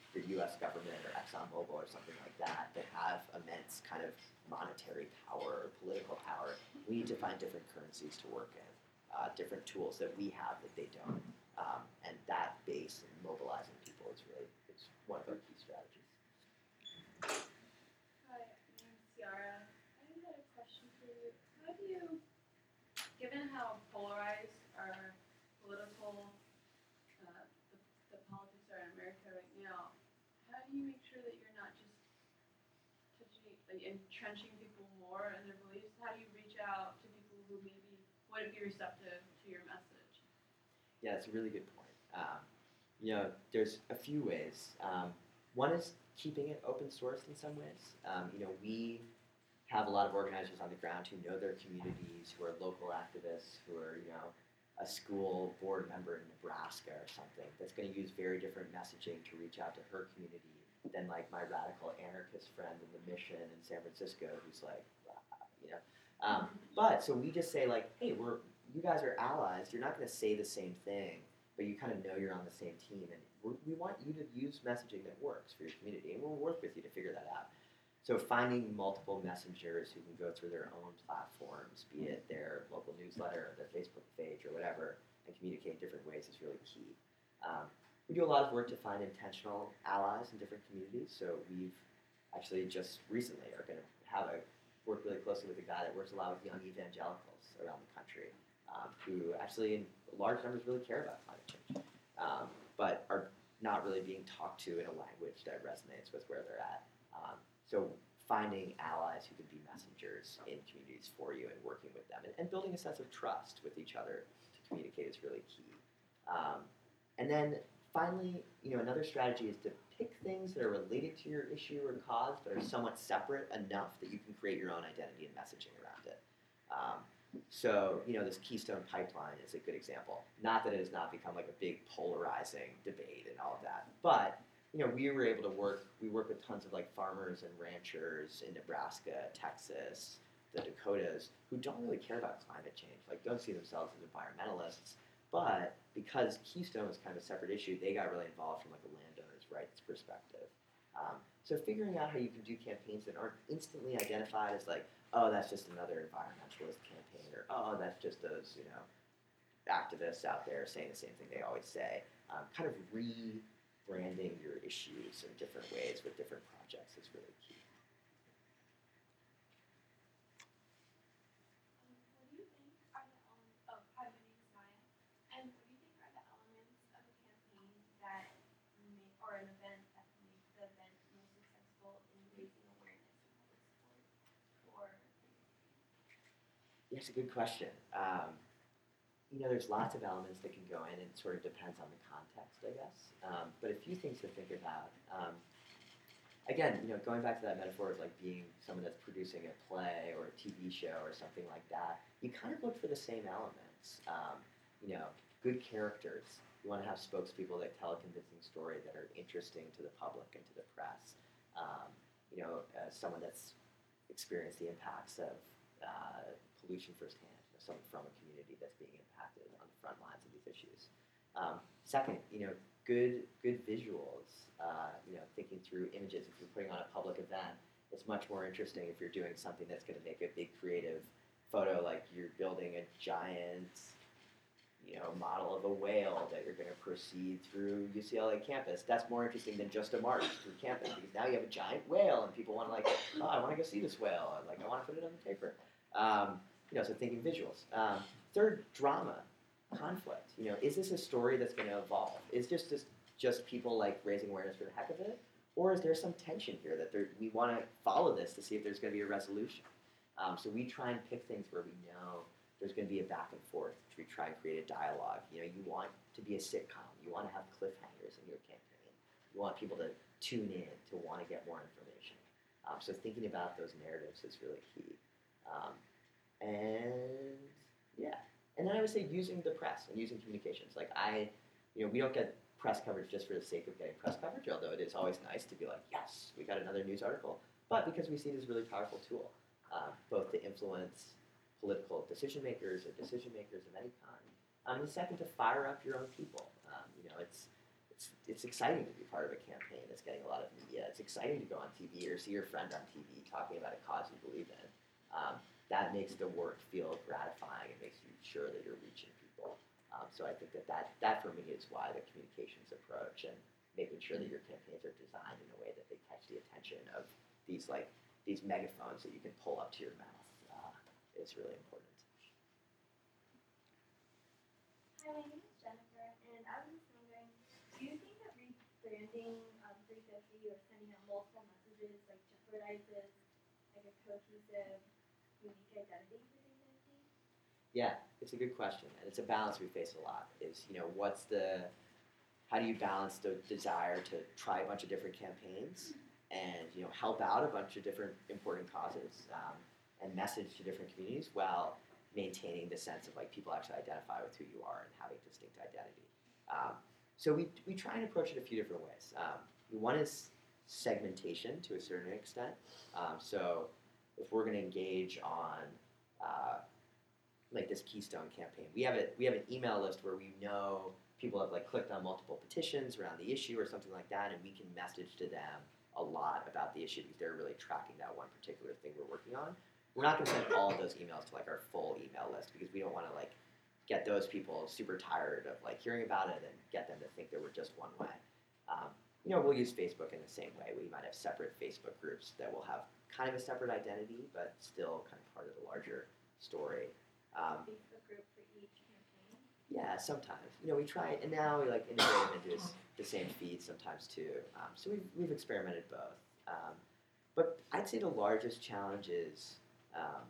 the U S government or ExxonMobil or something like that that have immense kind of monetary power or political power. We need to find different currencies to work in, uh, different tools that we have that they don't. Um, and that base and mobilizing people is really it's one of our key strategies. Hi, my name's Ciara. I had a question for you. How do you, given how polarized our political, uh, the, the politics are in America right now, how do you make sure that you're not just touching, like entrenching people more in their beliefs? How do you reach out to people who maybe wouldn't be receptive to your message? Yeah, that's a really good point. Um, you know, there's a few ways. Um, one is keeping it open source in some ways. Um, you know, we have a lot of organizers on the ground who know their communities, who are local activists, who are, you know, a school board member in Nebraska or something that's going to use very different messaging to reach out to her community than like my radical anarchist friend in the Mission in San Francisco who's like, ah, you know. Um, but so we just say like, hey, we're you guys are allies. You're not going to say the same thing, but you kind of know you're on the same team, and we're, we want you to use messaging that works for your community, and we'll work with you to figure that out. So finding multiple messengers who can go through their own platforms, be it their local newsletter or their Facebook page or whatever, and communicate in different ways is really key. Um, we do a lot of work to find intentional allies in different communities. So we've actually just recently are going to have a work really closely with a guy that works a lot with young evangelicals around the country, um, who actually in large numbers really care about climate change, um, but are not really being talked to in a language that resonates with where they're at. Um, so finding allies who can be messengers in communities for you and working with them and, and building a sense of trust with each other to communicate is really key. Um, and then finally, you know, another strategy is to pick things that are related to your issue or cause but are somewhat separate enough that you can create your own identity and messaging around it. Um, so, you know, this Keystone Pipeline is a good example. Not that it has not become like a big polarizing debate and all of that, but you know, we were able to work, we work with tons of like farmers and ranchers in Nebraska, Texas, the Dakotas, who don't really care about climate change, like don't see themselves as environmentalists, but because Keystone was kind of a separate issue, they got really involved from like a landowner's rights perspective. Um, so figuring out how you can do campaigns that aren't instantly identified as like, oh, that's just another environmentalist campaign, or oh, that's just those, you know, activists out there saying the same thing they always say. Um, kind of rebranding your issues in different ways with different projects is really key. Um, what do you think are the elements? Oh, hi, my name is Maya. And what do you think are the elements of a campaign that make, or an event that make the event most successful in raising awareness and public support for? Yeah, it's a good question. Um, you know, there's lots of elements that can go in, and it sort of depends on the context, I guess. Um, but a few things to think about. Um, again, you know, going back to that metaphor of like being someone that's producing a play or a T V show or something like that, you kind of look for the same elements. Um, you know, good characters. You want to have spokespeople that tell a convincing story that are interesting to the public and to the press. Um, you know, uh, someone that's experienced the impacts of uh, pollution firsthand. You know, someone from a community that's being impacted on the front lines of these issues. Um, second, you know, good good visuals. Uh, you know, thinking through images. If you're putting on a public event, it's much more interesting if you're doing something that's going to make a big creative photo, like you're building a giant, you know, model of a whale that you're going to proceed through U C L A campus. That's more interesting than just a march through campus, because now you have a giant whale and people want to like, oh, I want to go see this whale. And, like, I want to put it on the paper. Um, you know, so thinking visuals. Um, third, drama, conflict. You know, is this a story that's going to evolve? Is just this just people like raising awareness for the heck of it, or is there some tension here that there, we want to follow this to see if there's going to be a resolution? Um, so we try and pick things where we know there's going to be a back and forth. We try and create a dialogue. You know, you want to be a sitcom. You want to have cliffhangers in your campaign. You want people to tune in, to want to get more information. Um, so thinking about those narratives is really key. Um, and yeah, and then I would say using the press and using communications. Like I, you know, we don't get press coverage just for the sake of getting press coverage, although it is always nice to be like, yes, we got another news article, but because we see it as a really powerful tool, uh, both to influence political decision makers or decision makers of any kind. Um, and second, to fire up your own people. Um, you know, it's it's, it's exciting to be part of a campaign that's getting a lot of media. It's exciting to go on T V or see your friend on T V talking about a cause you believe in. Um, that makes the work feel gratifying. It makes you sure that you're reaching people. Um, so I think that, that that for me is why the communications approach and making sure that your campaigns are designed in a way that they catch the attention of these like these megaphones that you can pull up to your mouth uh, is really important. Hi, my name is Jennifer, and I was just wondering, do you think that rebranding um, three fifty or sending out multiple messages like jeopardizes like a cohesive, unique identity for three fifty? Yeah, it's a good question, and it's a balance we face a lot. Is you know what's the how do you balance the desire to try a bunch of different campaigns and you know help out a bunch of different important causes um, and message to different communities while maintaining the sense of like people actually identify with who you are and having distinct identity. Um, so we we try and approach it a few different ways. Um, one is segmentation to a certain extent. Um, so if we're going to engage on uh, like this Keystone campaign, we have a we have an email list where we know people have like clicked on multiple petitions around the issue or something like that, and we can message to them a lot about the issue because they're really tracking that one particular thing we're working on. We're not going to send all of those emails to like our full email list because we don't want to like get those people super tired of like hearing about it and get them to think that we're just one way. Um, you know, we'll use Facebook in the same way. We might have separate Facebook groups that will have kind of a separate identity, but still kind of part of the larger story. Um, Facebook group for each campaign? yeah, sometimes. You know, we try it, and now we like integrate them into this, the same feed sometimes too. Um, so we've, we've experimented both. Um, but I'd say the largest challenge is Um,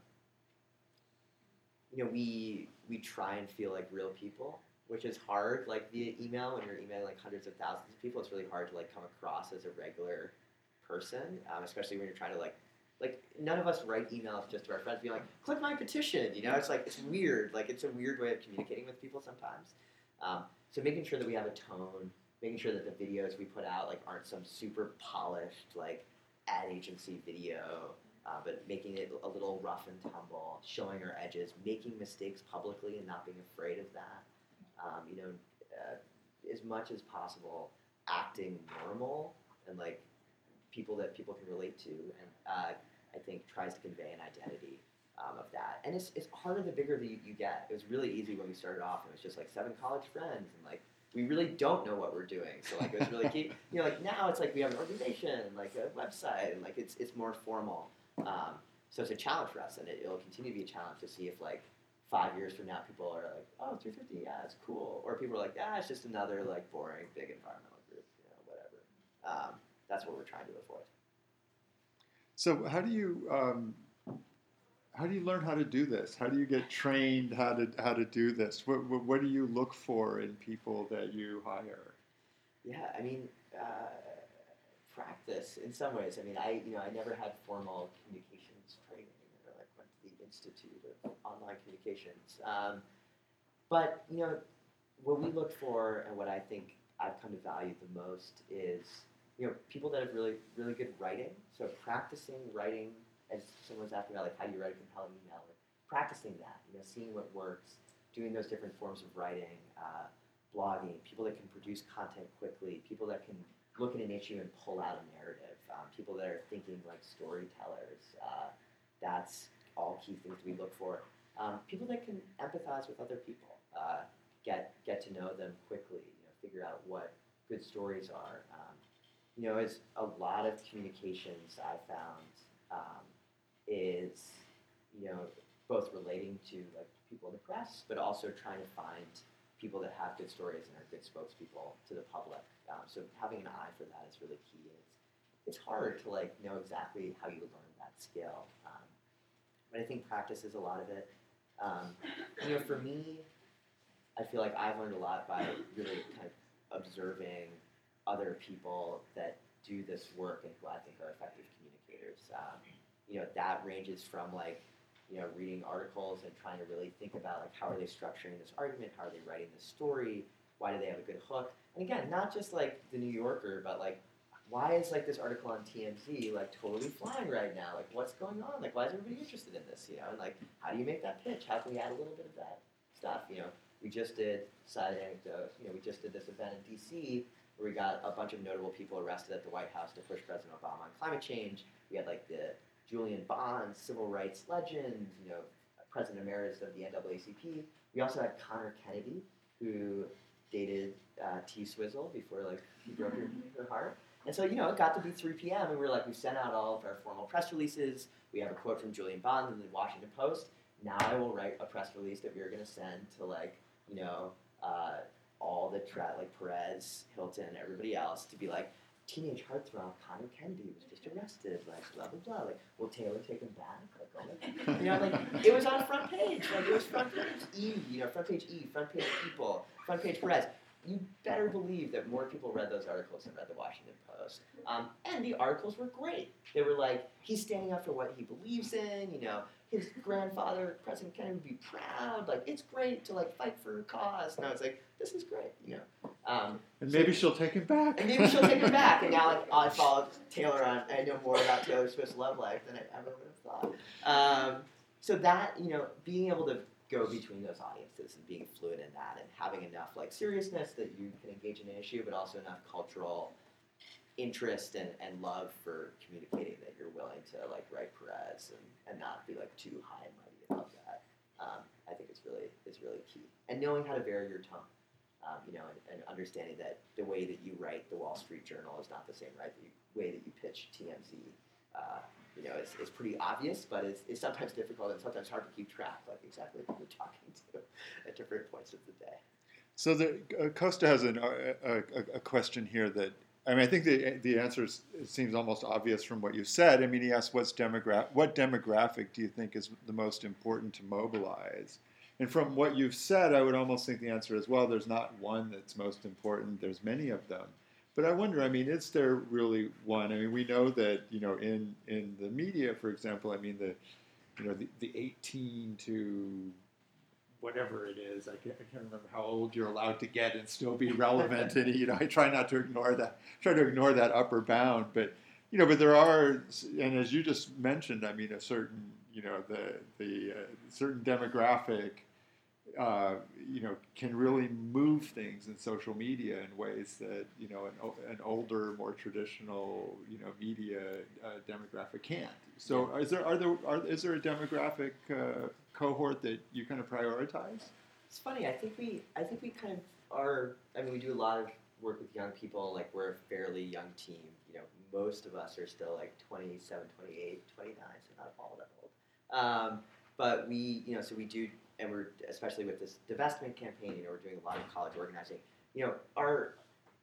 you know, we we try and feel like real people, which is hard. Like via email, when you're emailing like hundreds of thousands of people, it's really hard to like come across as a regular person, um, especially when you're trying to like like none of us write emails just to our friends, being like, click my petition. You know, it's like it's weird. Like it's a weird way of communicating with people sometimes. Um, so making sure that we have a tone, making sure that the videos we put out like aren't some super polished like ad agency video. Uh, but making it a little rough and tumble, showing our edges, making mistakes publicly and not being afraid of that. Um, you know, uh, as much as possible, acting normal and like people that people can relate to, and uh, I think tries to convey an identity um, of that. And it's it's harder the bigger that you, you get. It was really easy when we started off. It was just like seven college friends, and like we really don't know what we're doing. So like it was really key. You know, like now it's like we have an organization, like a website, and like it's it's more formal. Um, so it's a challenge for us, and it, it'll continue to be a challenge to see if, like, five years from now, people are like, "Oh, three fifty, yeah, it's cool," or people are like, "Ah, it's just another like boring big environmental group, you know, whatever." Um, that's what we're trying to avoid. So how do you um, how do you learn how to do this? How do you get trained how to how to do this? What what, what do you look for in people that you hire? Yeah, I mean. Uh, practice in some ways. I mean, I you know I never had formal communications training. I like went to the Institute of Online Communications. Um, but you know, what we look for and what I think I've come to value the most is you know people that have really really good writing. So practicing writing, as someone's asking about like how do you write a compelling email, like, practicing that. You know, seeing what works, doing those different forms of writing, uh, blogging. People that can produce content quickly. People that can look at an issue and pull out a narrative. Um, people that are thinking like storytellers. Uh, that's all key things we look for. Um, people that can empathize with other people, uh, get get to know them quickly. You know, figure out what good stories are. Um, you know, as a lot of communications I found um, is you know both relating to like people in the press, but also trying to find people that have good stories and are good spokespeople to the public. Um, so having an eye for that is really key. And it's, it's hard to like know exactly how you learn that skill. Um, but I think practice is a lot of it. Um, you know, for me, I feel like I've learned a lot by really kind of observing other people that do this work and who I think are effective communicators. Um, you know, that ranges from like you know, reading articles and trying to really think about like how are they structuring this argument, how are they writing this story, why do they have a good hook, and again, not just like the New Yorker, but like why is like this article on T M Z like totally flying right now? Like what's going on? Like why is everybody interested in this? You know, and like how do you make that pitch? How can we add a little bit of that stuff? You know, we just did side anecdote. You know, we just did this event in D C where we got a bunch of notable people arrested at the White House to push President Obama on climate change. We had like the Julian Bond, civil rights legend, you know, President Emeritus of the N double A C P. We also had Connor Kennedy, who dated uh, T Swizzle before like he broke her, her heart. And so, you know, it got to be three p.m. and we were like, we sent out all of our formal press releases. We have a quote from Julian Bond in the Washington Post. Now I will write a press release that we are going to send to like, you know, uh, all the tra- like Perez, Hilton, everybody else to be like, teenage heartthrob Connor Kennedy was just arrested, like blah blah blah. Like, will Taylor take him back? Like, oh my, you know, like it was on front page. Like it was front page E, you know, front page E, front page People, front page Perez. You better believe that more people read those articles than read the Washington Post. Um, and the articles were great. They were like, he's standing up for what he believes in, you know, his grandfather, President Kennedy, would be proud. Like, it's great to, like, fight for a cause. And I was like, this is great, you know. Um, And maybe she'll take him back. and maybe she'll take him back. And now, like, I followed Taylor on, I know more about Taylor Swift's love life than I ever would have thought. Um, so that, you know, being able to go between those audiences and being fluent in that and having enough, like, seriousness that you can engage in an issue, but also enough cultural interest and, and love for communicating that you're willing to, like, write Perez and, and not be, like, too high and mighty about that. Um, I think it's really, it's really key. And knowing how to vary your tone. Um, you know, and, and understanding that the way that you write the Wall Street Journal is not the same right the way that you pitch T M Z. Uh, you know, it's, it's pretty obvious, but it's, it's sometimes difficult and sometimes hard to keep track, like exactly who you're talking to at different points of the day. So the uh, Costa has an, a, a, a question here that, I mean, I think the the answer is, it seems almost obvious from what you said. I mean, he asked, what's demogra- what demographic do you think is the most important to mobilize? And from what you've said, I would almost think the answer is, well, there's not one that's most important. There's many of them. But I wonder, I mean, is there really one? I mean, we know that, you know, in, in the media, for example, I mean, the, you know, the, the eighteen to whatever it is, I can't, I can't remember how old you're allowed to get and still be relevant. And, you know, I try not to ignore that, try to ignore that upper bound. But, you know, but there are, and as you just mentioned, I mean, a certain, you know, the, the uh, certain demographic, Uh, you know, can really move things in social media in ways that, you know, an, an older, more traditional, you know, media uh, demographic can't. So, Yeah. is there are there are, is there a demographic uh, cohort that you kind of prioritize? It's funny. I think we, I think we kind of are. I mean, we do a lot of work with young people. Like, we're a fairly young team. You know, most of us are still like twenty-seven, twenty-eight, twenty-nine, so not all that old. Um, but we, you know, so we do. And we're, especially with this divestment campaign, you know, we're doing a lot of college organizing. You know, our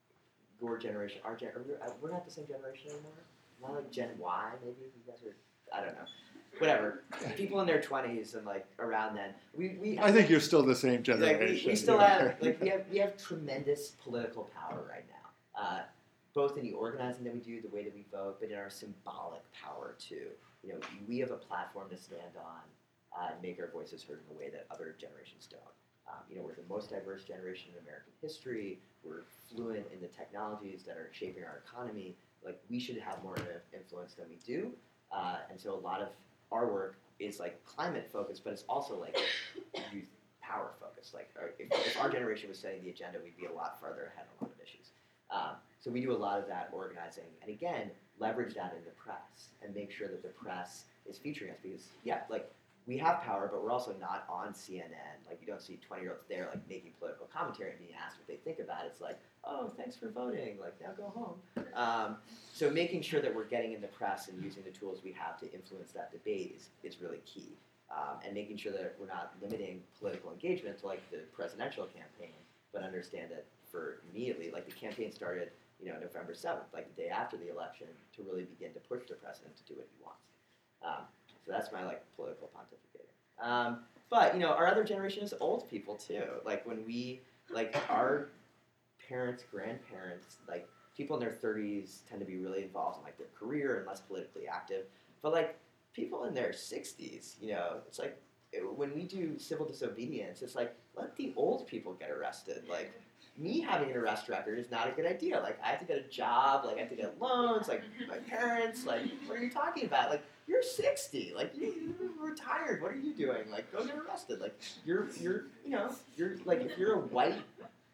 your generation, our gen, we're not the same generation anymore. Not like Gen Y, maybe. You guys are, I don't know. Whatever. People in their twenties and like around then. We, we I think you're still the same generation. like, we, we still have like we have we have tremendous political power right now. Uh, both in the organizing that we do, the way that we vote, but in our symbolic power too. You know, we have a platform to stand on. Uh, and make our voices heard in a way that other generations don't. Um, you know, we're the most diverse generation in American history. We're fluent in the technologies that are shaping our economy. Like, we should have more influence than we do. Uh, and so a lot of our work is like climate focused, but it's also like youth power focused. Like, if, if our generation was setting the agenda, we'd be a lot farther ahead on a lot of issues. Um, so we do a lot of that organizing, and again, leverage that in the press and make sure that the press is featuring us because, yeah, like. We have power, but we're also not on C N N. Like, you don't see twenty-year-olds there, like, making political commentary and being asked what they think about it. It's like, oh, thanks for voting. Like, now go home. Um, so making sure that we're getting in the press and using the tools we have to influence that debate is, is really key. Um, and making sure that we're not limiting political engagement to, like, the presidential campaign, but understand that for immediately, like, the campaign started, you know, November seventh, like the day after the election, to really begin to push the president to do what he wants. Um, So that's my, like, political pontificating. Um, but, you know, our other generation is old people, too. Like, when we, like, our parents, grandparents, like, people in their thirties tend to be really involved in, like, their career and less politically active. But, like, people in their sixties, you know, it's like, it, when we do civil disobedience, it's like, let the old people get arrested. Like, me having an arrest record is not a good idea. Like, I have to get a job, like, I have to get loans, like, my parents, like, what are you talking about? Like, you're sixty, like, you, you're retired, what are you doing? Like, go get arrested. Like, you're, you're, you know, you're, like, if you're a white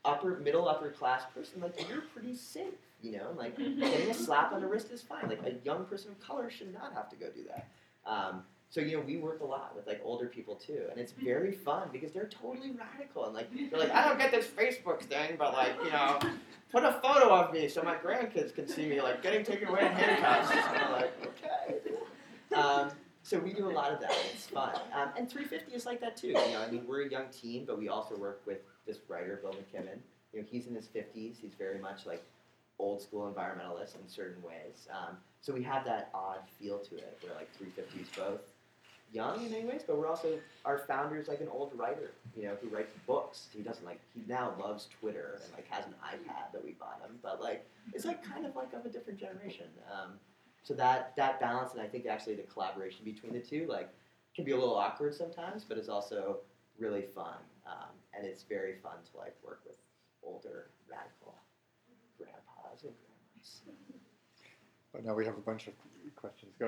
upper, middle, upper class person, like you're pretty safe, you know. Like getting a slap on the wrist is fine. Like a young person of color should not have to go do that. Um, so you know, we work a lot with like older people too, and it's very fun because they're totally radical and like they're like, I don't get this Facebook thing, but like you know, put a photo of me so my grandkids can see me like getting taken away in handcuffs. And I'm like, okay. Um, so we do a lot of that. And it's fun, um, and three fifty is like that too. You know, I mean, we're a young team, but we also work with this writer, Bill McKibben. You know, he's in his fifties. He's very much like old school environmentalist in certain ways. Um, so we have that odd feel to it. We're like three fifty is both young in many ways, but we're also, our founder's like an old writer, you know, who writes books. He doesn't like, he now loves Twitter and like has an iPad that we bought him, but like, it's like kind of like of a different generation. Um, so that, that balance, and I think actually the collaboration between the two, like, can be a little awkward sometimes, but it's also really fun. Um, and it's very fun to like work with older, radical grandpas and grandmas. But now we have a bunch of questions. Go.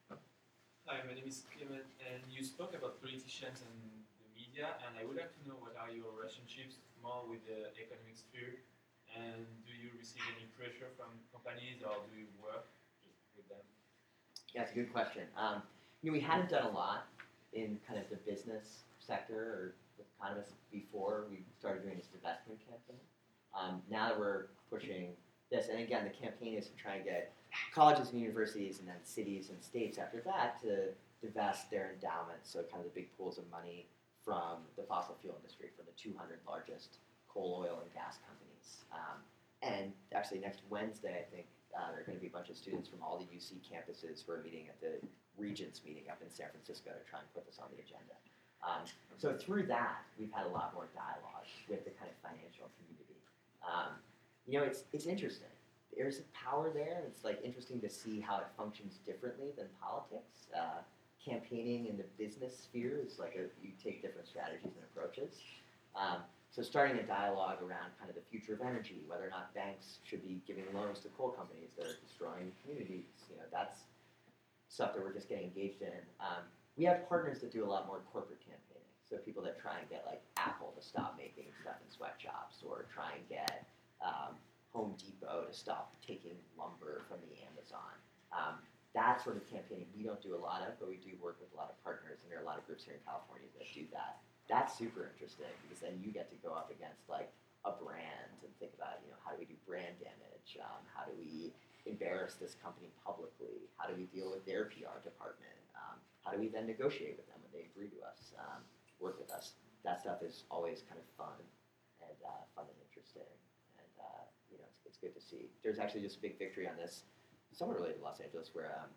Hi, my name is Clement, and you spoke about politicians and the media, and I would like to know what are your relationships more with the economic sphere, and do you receive any pressure from companies, or do you work just with them? Yeah, it's a good question. Um, you know, we hadn't done a lot in kind of the business sector or with economists before we started doing this divestment campaign. Um, now that we're pushing this, and again, the campaign is to try and get colleges and universities and then cities and states after that to divest their endowments, so kind of the big pools of money from the fossil fuel industry, from the two hundred largest coal, oil, and gas companies. Um, and actually next Wednesday, I think, uh, there are going to be a bunch of students from all the U C campuses who are meeting at the Regents meeting up in San Francisco to try and put this on the agenda. Um, so through that, we've had a lot more dialogue with the kind of financial community. Um, you know, it's it's interesting. There's a power there, and it's like interesting to see how it functions differently than politics. Uh, campaigning in the business sphere is like a, you take different strategies and approaches. Um, so starting a dialogue around kind of the future of energy, whether or not banks should be giving loans to coal companies that are destroying communities, you know, that's stuff that we're just getting engaged in. Um, we have partners that do a lot more corporate campaigning. So people that try and get like Apple to stop making stuff in sweatshops, or try and get um, Home Depot to stop taking lumber from the Amazon. Um, that sort of campaigning we don't do a lot of, but we do work with a lot of partners, and there are a lot of groups here in California that do that. That's super interesting because then you get to go up against like a brand and think about, you know, how do we do brand damage? Um, how do we embarrass this company publicly? How do we deal with their P R department? Um, how do we then negotiate with them when they agree to us, um, work with us? That stuff is always kind of fun and uh, fun and interesting. Uh, you know, it's, it's good to see. There's actually just a big victory on this, somewhat related to Los Angeles, where um,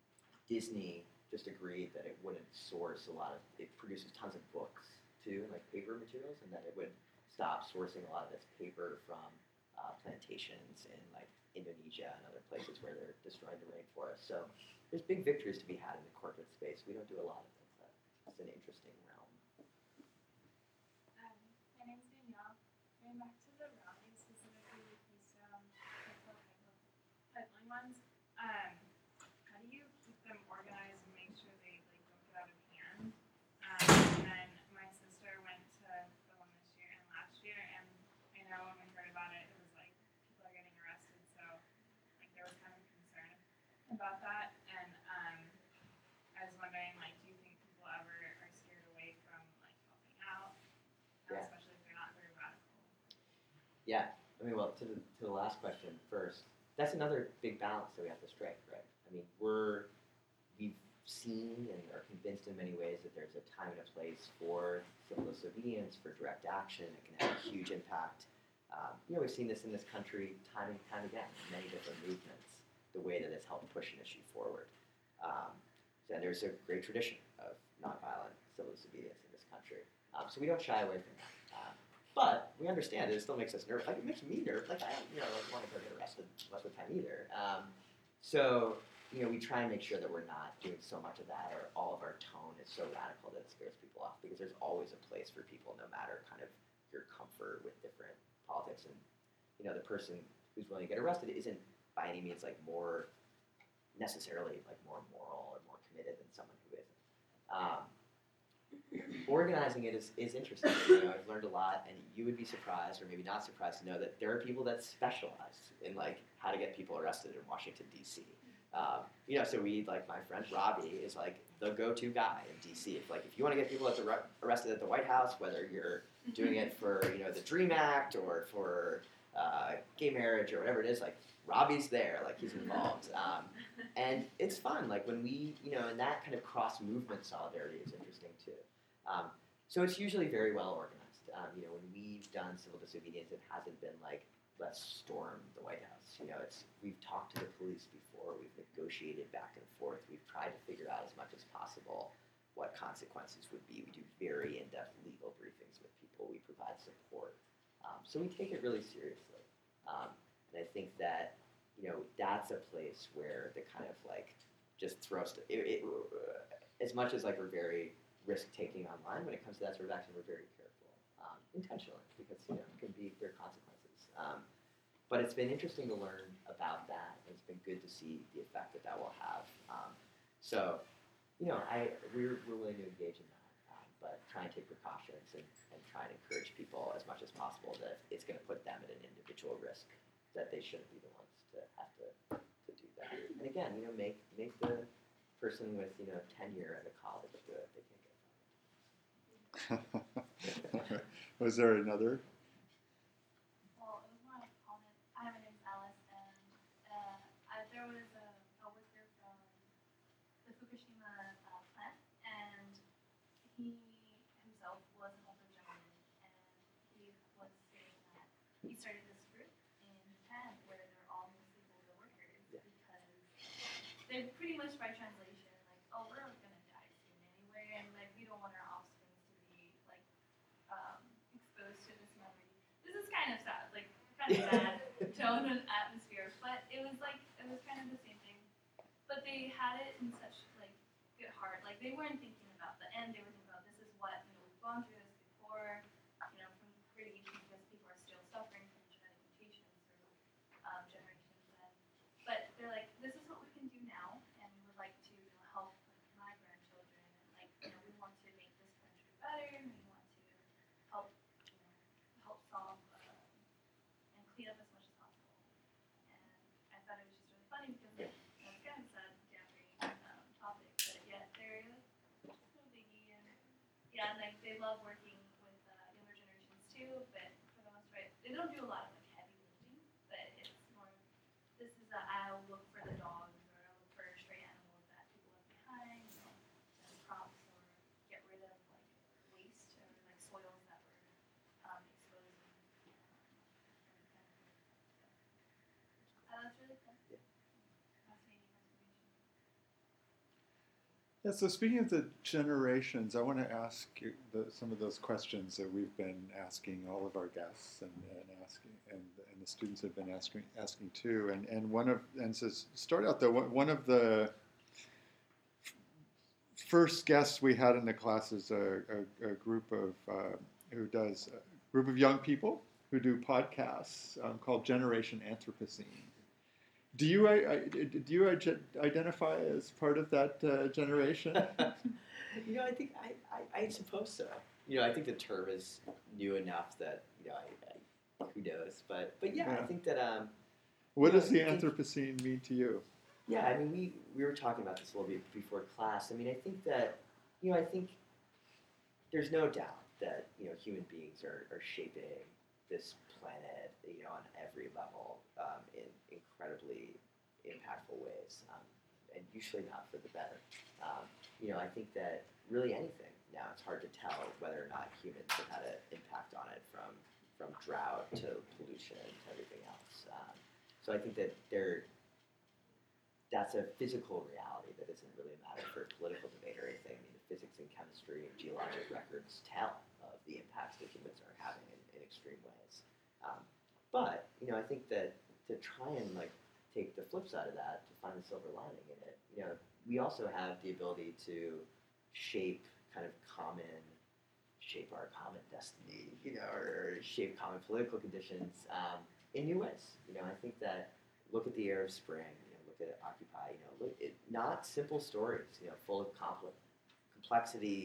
Disney just agreed that it wouldn't source a lot of, it produces tons of books too, and like paper materials, and that it would stop sourcing a lot of its paper from uh, plantations in like Indonesia and other places where they're destroying the rainforest. So there's big victories to be had in the corporate space. We don't do a lot of it, but it's an interesting realm. Um, my name's Danielle. Going back to the routing, specifically with Keystone, the pipeline ones, um, how do you keep them organized and make sure they like don't get out of hand? Um, and then my sister went to the one this year and last year, and I know when we heard about it, it was like people are getting arrested, so like there was kind of concern about that. And um, I was wondering, like, do you think people ever are scared away from like helping out, uh, Yeah. especially if they're not very radical? Yeah, I mean, well, to the to the last question first, that's another big balance that we have to strike, right? I mean, we're we've seen and are convinced in many ways that there's a time and a place for civil disobedience, for direct action. It can have a huge impact. Um, you know, we've seen this in this country time and time again in many different movements. The way that it's helped push an issue forward. Um, and there's a great tradition of nonviolent civil disobedience in this country. Um, so we don't shy away from that. Um, But we understand it. It still makes us nervous. Like, it makes me nervous. Like, I don't, you know, like, want to go get arrested most of the time either. Um, so, you know, we try and make sure that we're not doing so much of that, or all of our tone is so radical that it scares people off. Because there's always a place for people, no matter kind of your comfort with different politics. And, you know, the person who's willing to get arrested isn't by any means like more necessarily like more moral or more committed than someone who isn't. Um, organizing it is, is interesting. You know, I've learned a lot, and you would be surprised, or maybe not surprised, to know that there are people that specialize in like how to get people arrested in Washington D C. Um, you know, so we like my friend Robbie is like the go-to guy in D C. If like if you want to get people at the re- arrested at the White House, whether you're doing it for you know the DREAM Act or for uh, gay marriage or whatever it is, like Robbie's there, like he's involved, um, and it's fun. Like when we, you know, and that kind of cross-movement solidarity is interesting too. Um, so it's usually very well organized. Um, you know, when we've done civil disobedience, it hasn't been like let's storm the White House. You know, it's we've talked to the police before, we've negotiated back and forth, we've tried to figure out as much as possible what consequences would be. We do very in-depth legal briefings with people. We provide support. Um, so we take it really seriously. Um, and I think that, you know, that's a place where the kind of like just throw st- it, it, uh, as much as like we're very risk-taking online, when it comes to that sort of action, we're very careful, um, intentionally, because, you know, it can be, there are consequences. Um, but it's been interesting to learn about that, and it's been good to see the effect that that will have. Um, so, you know, I we're, we're willing to engage in that, um, but try and take precautions and, and try and encourage people as much as possible that it's going to put them at an individual risk, that they shouldn't be the ones to have to, to do that. And again, you know, make make the person with, you know, tenure at a college do it. They can't get Was there another? Well, it was more like a comment. Hi, my name's Alice, and uh, I, there was a, a worker from the Fukushima uh, plant, and he himself was an older gentleman, and he was saying that he started this group in Japan where they're all mostly older workers Yeah. because they're pretty much by translation like, oh, we're gonna die soon anyway, and like we don't want our offspring to be like um, exposed to this memory. This is kind of sad, like kind of sad tone and atmosphere, but it was like it was kind of the same thing. But they had it in such like good heart. Like they weren't thinking about the end. They were thinking about this is what you know we've gone through this before. You know, from radiation because people are still suffering from genetic mutations through um, generations. And but they're like, this is what we can do now, and we would like to you know, help like, my grandchildren, and like you know we want to make this country better, and we want to help you know help solve uh, and clean up as much as possible. And I thought it was just really funny because like, you know, it's kind of sad, damning um, topic, but yet they're like, no biggie, and yeah, and like they love working with uh, younger generations too, but for the most part, they don't do a lot of like heavy lifting, but it's more this is a I'll look for the dogs or I'll look for stray animals that people left behind, you know, as props or get rid of like waste or like soils that were um, exposed and um, and kind of things. So uh, that's really cool. Yeah. Fascinating observation. Yeah, so speaking of the generations, I want to ask you the, some of those questions that we've been asking all of our guests and, and asking, and, and the students have been asking asking too. And and one of and so start out though. One of the first guests we had in the class is a, a, a group of uh, who does a group of young people who do podcasts um, called Generation Anthropocene. Do you I, I, do you ide- identify as part of that uh, generation? You know, I think I, I, I suppose so. You know, I think the term is new enough that you know, I, I who knows, but but yeah, Yeah. I think that um, What you does know, the I think- Anthropocene mean to you? Yeah, I mean, we, we were talking about this a little bit before class. I mean, I think that, you know, I think there's no doubt that, you know, human beings are, are shaping this planet, you know, on every level um, in incredibly impactful ways, um, and usually not for the better. Um, you know, I think that really anything now, it's hard to tell whether or not humans have had an impact on it, from, from drought to pollution to everything else. Um, so I think that there that's a physical reality that isn't really a matter for political debate or anything. I mean, the physics and chemistry and geologic records tell of the impacts that humans are having in, in extreme ways. Um, but, you know, I think that to try and, like, take the flip side of that, to find the silver lining in it, you know, we also have the ability to shape kind of common, shape our common destiny, you know, or shape common political conditions um, in new ways. You know, I think that look at the Arab Spring, look at Occupy, you know, look, it, not simple stories, you know, full of complex, complexity,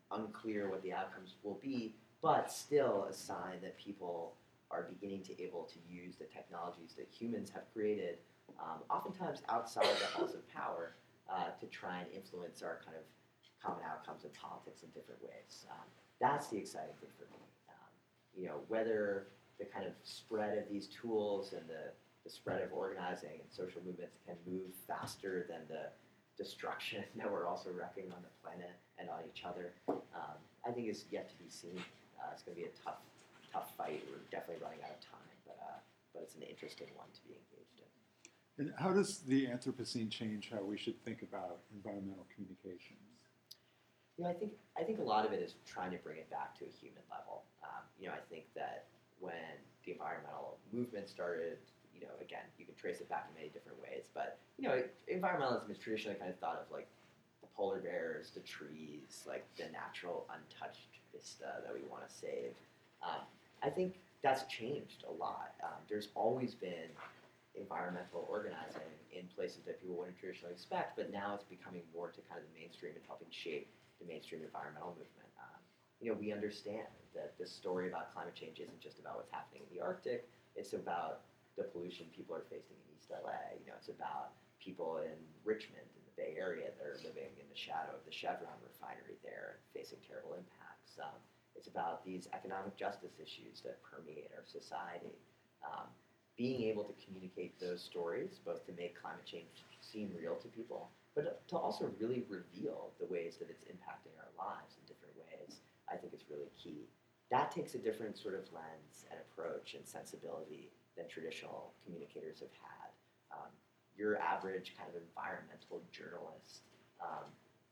unclear what the outcomes will be, but still a sign that people are beginning to able to use the technologies that humans have created, um, oftentimes outside the halls of power, uh, to try and influence our kind of common outcomes in politics in different ways. Um, that's the exciting thing for me. Um, you know, whether the kind of spread of these tools and the, the spread of organizing and social movements can move faster than the destruction that we're also wrecking on the planet and on each other, um, I think is yet to be seen. Uh, it's going to be a tough, tough fight. We're definitely running out of time, but uh, but it's an interesting one to be engaged in. And how does the Anthropocene change how we should think about environmental communications? You know, I think I think a lot of it is trying to bring it back to a human level. Um, you know, I think that when the environmental movement started, you know, again, you can trace it back in many different ways, but you know, environmentalism is traditionally kind of thought of like the polar bears, the trees, like the natural untouched vista that we want to save. Um, I think that's changed a lot. Um, there's always been environmental organizing in places that people wouldn't traditionally expect, but now it's becoming more to kind of the mainstream and helping shape the mainstream environmental movement. Um, you know, we understand that this story about climate change isn't just about what's happening in the Arctic. It's about the pollution people are facing in East L A. You know, it's about people in Richmond, in the Bay Area, that are living in the shadow of the Chevron refinery there and facing terrible impacts. Um, it's about these economic justice issues that permeate our society. Um, being able to communicate those stories, both to make climate change seem real to people, but to also really reveal the ways that it's impacting our lives in different ways, I think is really key. That takes a different sort of lens and approach and sensibility than traditional communicators have had. Um, your average kind of environmental journalist, um,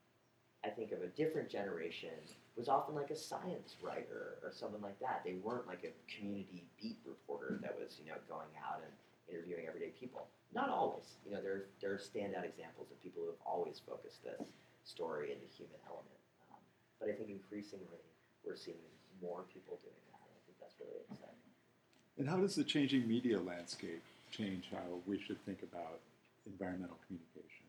I think of a different generation, was often like a science writer or someone like that. They weren't like a community beat reporter that was, you know, going out and interviewing everyday people. Not always. You know, there, there are standout examples of people who have always focused this story in the human element. Um, but I think increasingly we're seeing more people doing that. I think that's really exciting. And how does the changing media landscape change how we should think about environmental communication?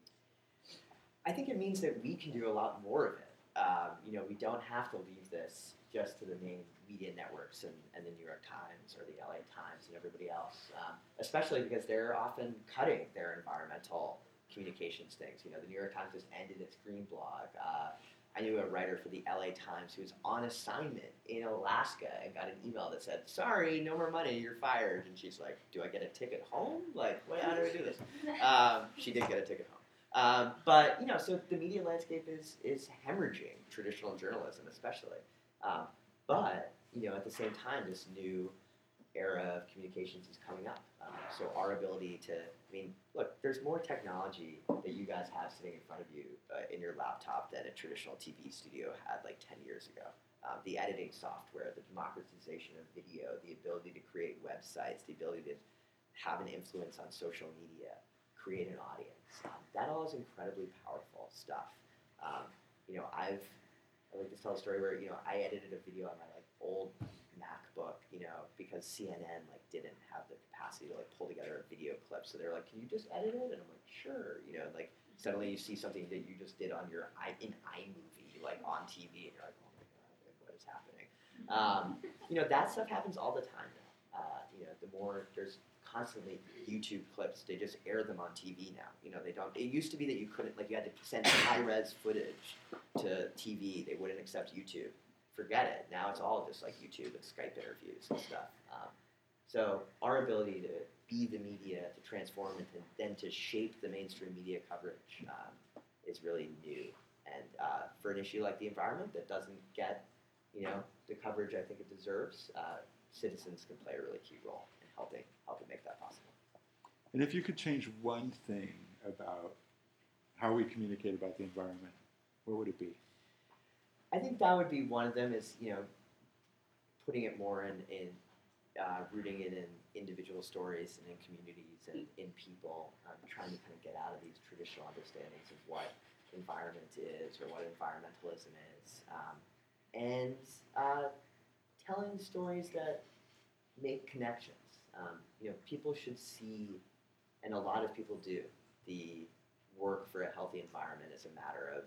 I think it means that we can do a lot more of it. Um, you know, we don't have to leave this just to the main media networks and, and the New York Times or the L A Times and everybody else, um, especially because they're often cutting their environmental communications things. You know, the New York Times just ended its green blog. Uh, I knew a writer for the L A Times who was on assignment in Alaska and got an email that said, "Sorry, no more money, you're fired." And she's like, "Do I get a ticket home? Like, what, how do I do this?" Um, she did get a ticket home. Um, but, you know, so the media landscape is, is hemorrhaging traditional journalism, especially. Um, but, you know, at the same time, this new era of communications is coming up. Um, so our ability to, I mean, look, there's more technology that you guys have sitting in front of you uh, in your laptop than a traditional T V studio had like ten years ago. Um, the editing software, the democratization of video, the ability to create websites, the ability to have an influence on social media, create an audience. Um, that all is incredibly powerful stuff. Um, you know, I've, I like to tell a story where, you know, I edited a video on my like old MacBook, you know, because C N N like didn't have the capacity to like pull together a video clip. So they're like, "Can you just edit it?" And I'm like, "Sure." You know, like suddenly you see something that you just did on your i in iMovie, like on T V, and you're like, "Oh my god, like, what is happening?" Um, you know, that stuff happens all the time now. Uh, you know, the more there's constantly YouTube clips, they just air them on T V now. You know, they don't. It used to be that you couldn't, like, you had to send high-res footage to T V. They wouldn't accept YouTube. Forget it. Now it's all just like YouTube and Skype interviews and stuff. Um, so our ability to be the media, to transform and to, then to shape the mainstream media coverage um, is really new. And uh, for an issue like the environment that doesn't get, you know, the coverage I think it deserves, uh, citizens can play a really key role in helping helping make that possible. And if you could change one thing about how we communicate about the environment, what would it be? I think that would be one of them is, you know, putting it more in, in uh, rooting it in individual stories and in communities and in people, um, trying to kind of get out of these traditional understandings of what environment is or what environmentalism is. Um, and uh, telling stories that make connections. Um, you know, people should see, and a lot of people do, the work for a healthy environment as a matter of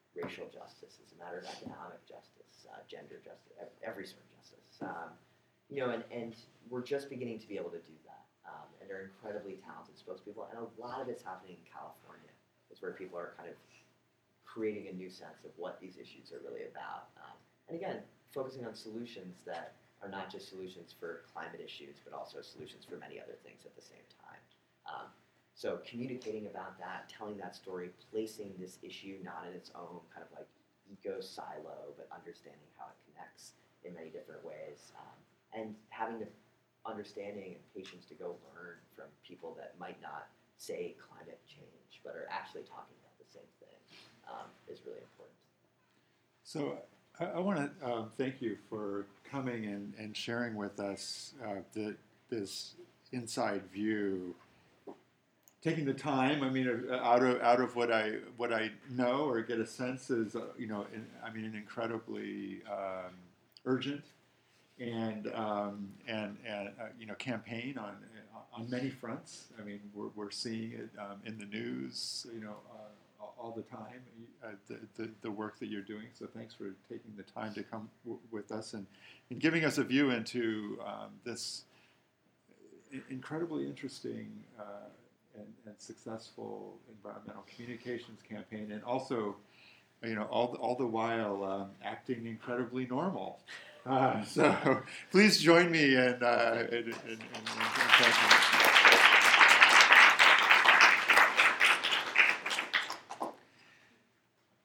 racial justice. It's a matter of economic justice, uh, gender justice, ev- every sort of justice. Um, you know, and, and we're just beginning to be able to do that. Um, and they're incredibly talented spokespeople, and a lot of it's happening in California. It's where people are kind of creating a new sense of what these issues are really about. Um, and again, focusing on solutions that are not just solutions for climate issues, but also solutions for many other things at the same time. Um, so communicating about that, telling that story, placing this issue not in its own kind of like eco silo, but understanding how it connects in many different ways, um, and having the understanding and patience to go learn from people that might not say climate change, but are actually talking about the same thing, um, is really important. So I, I want to um, thank you for coming and, and sharing with us uh, the, this inside view, taking the time. I mean, uh, out of out of what I what I know or get a sense is, uh, you know, in, I mean, an incredibly um, urgent and um, and and uh, you know, campaign on on many fronts. I mean, we're we're seeing it um, in the news, you know, uh, all the time. Uh, the, the the work that you're doing. So thanks for taking the time to come w- with us and, and giving us a view into um, this incredibly interesting uh, and, and successful environmental communications campaign, and also, you know, all all the while um, acting incredibly normal. Uh, so please join me in, uh, in, in, in, in thanking you.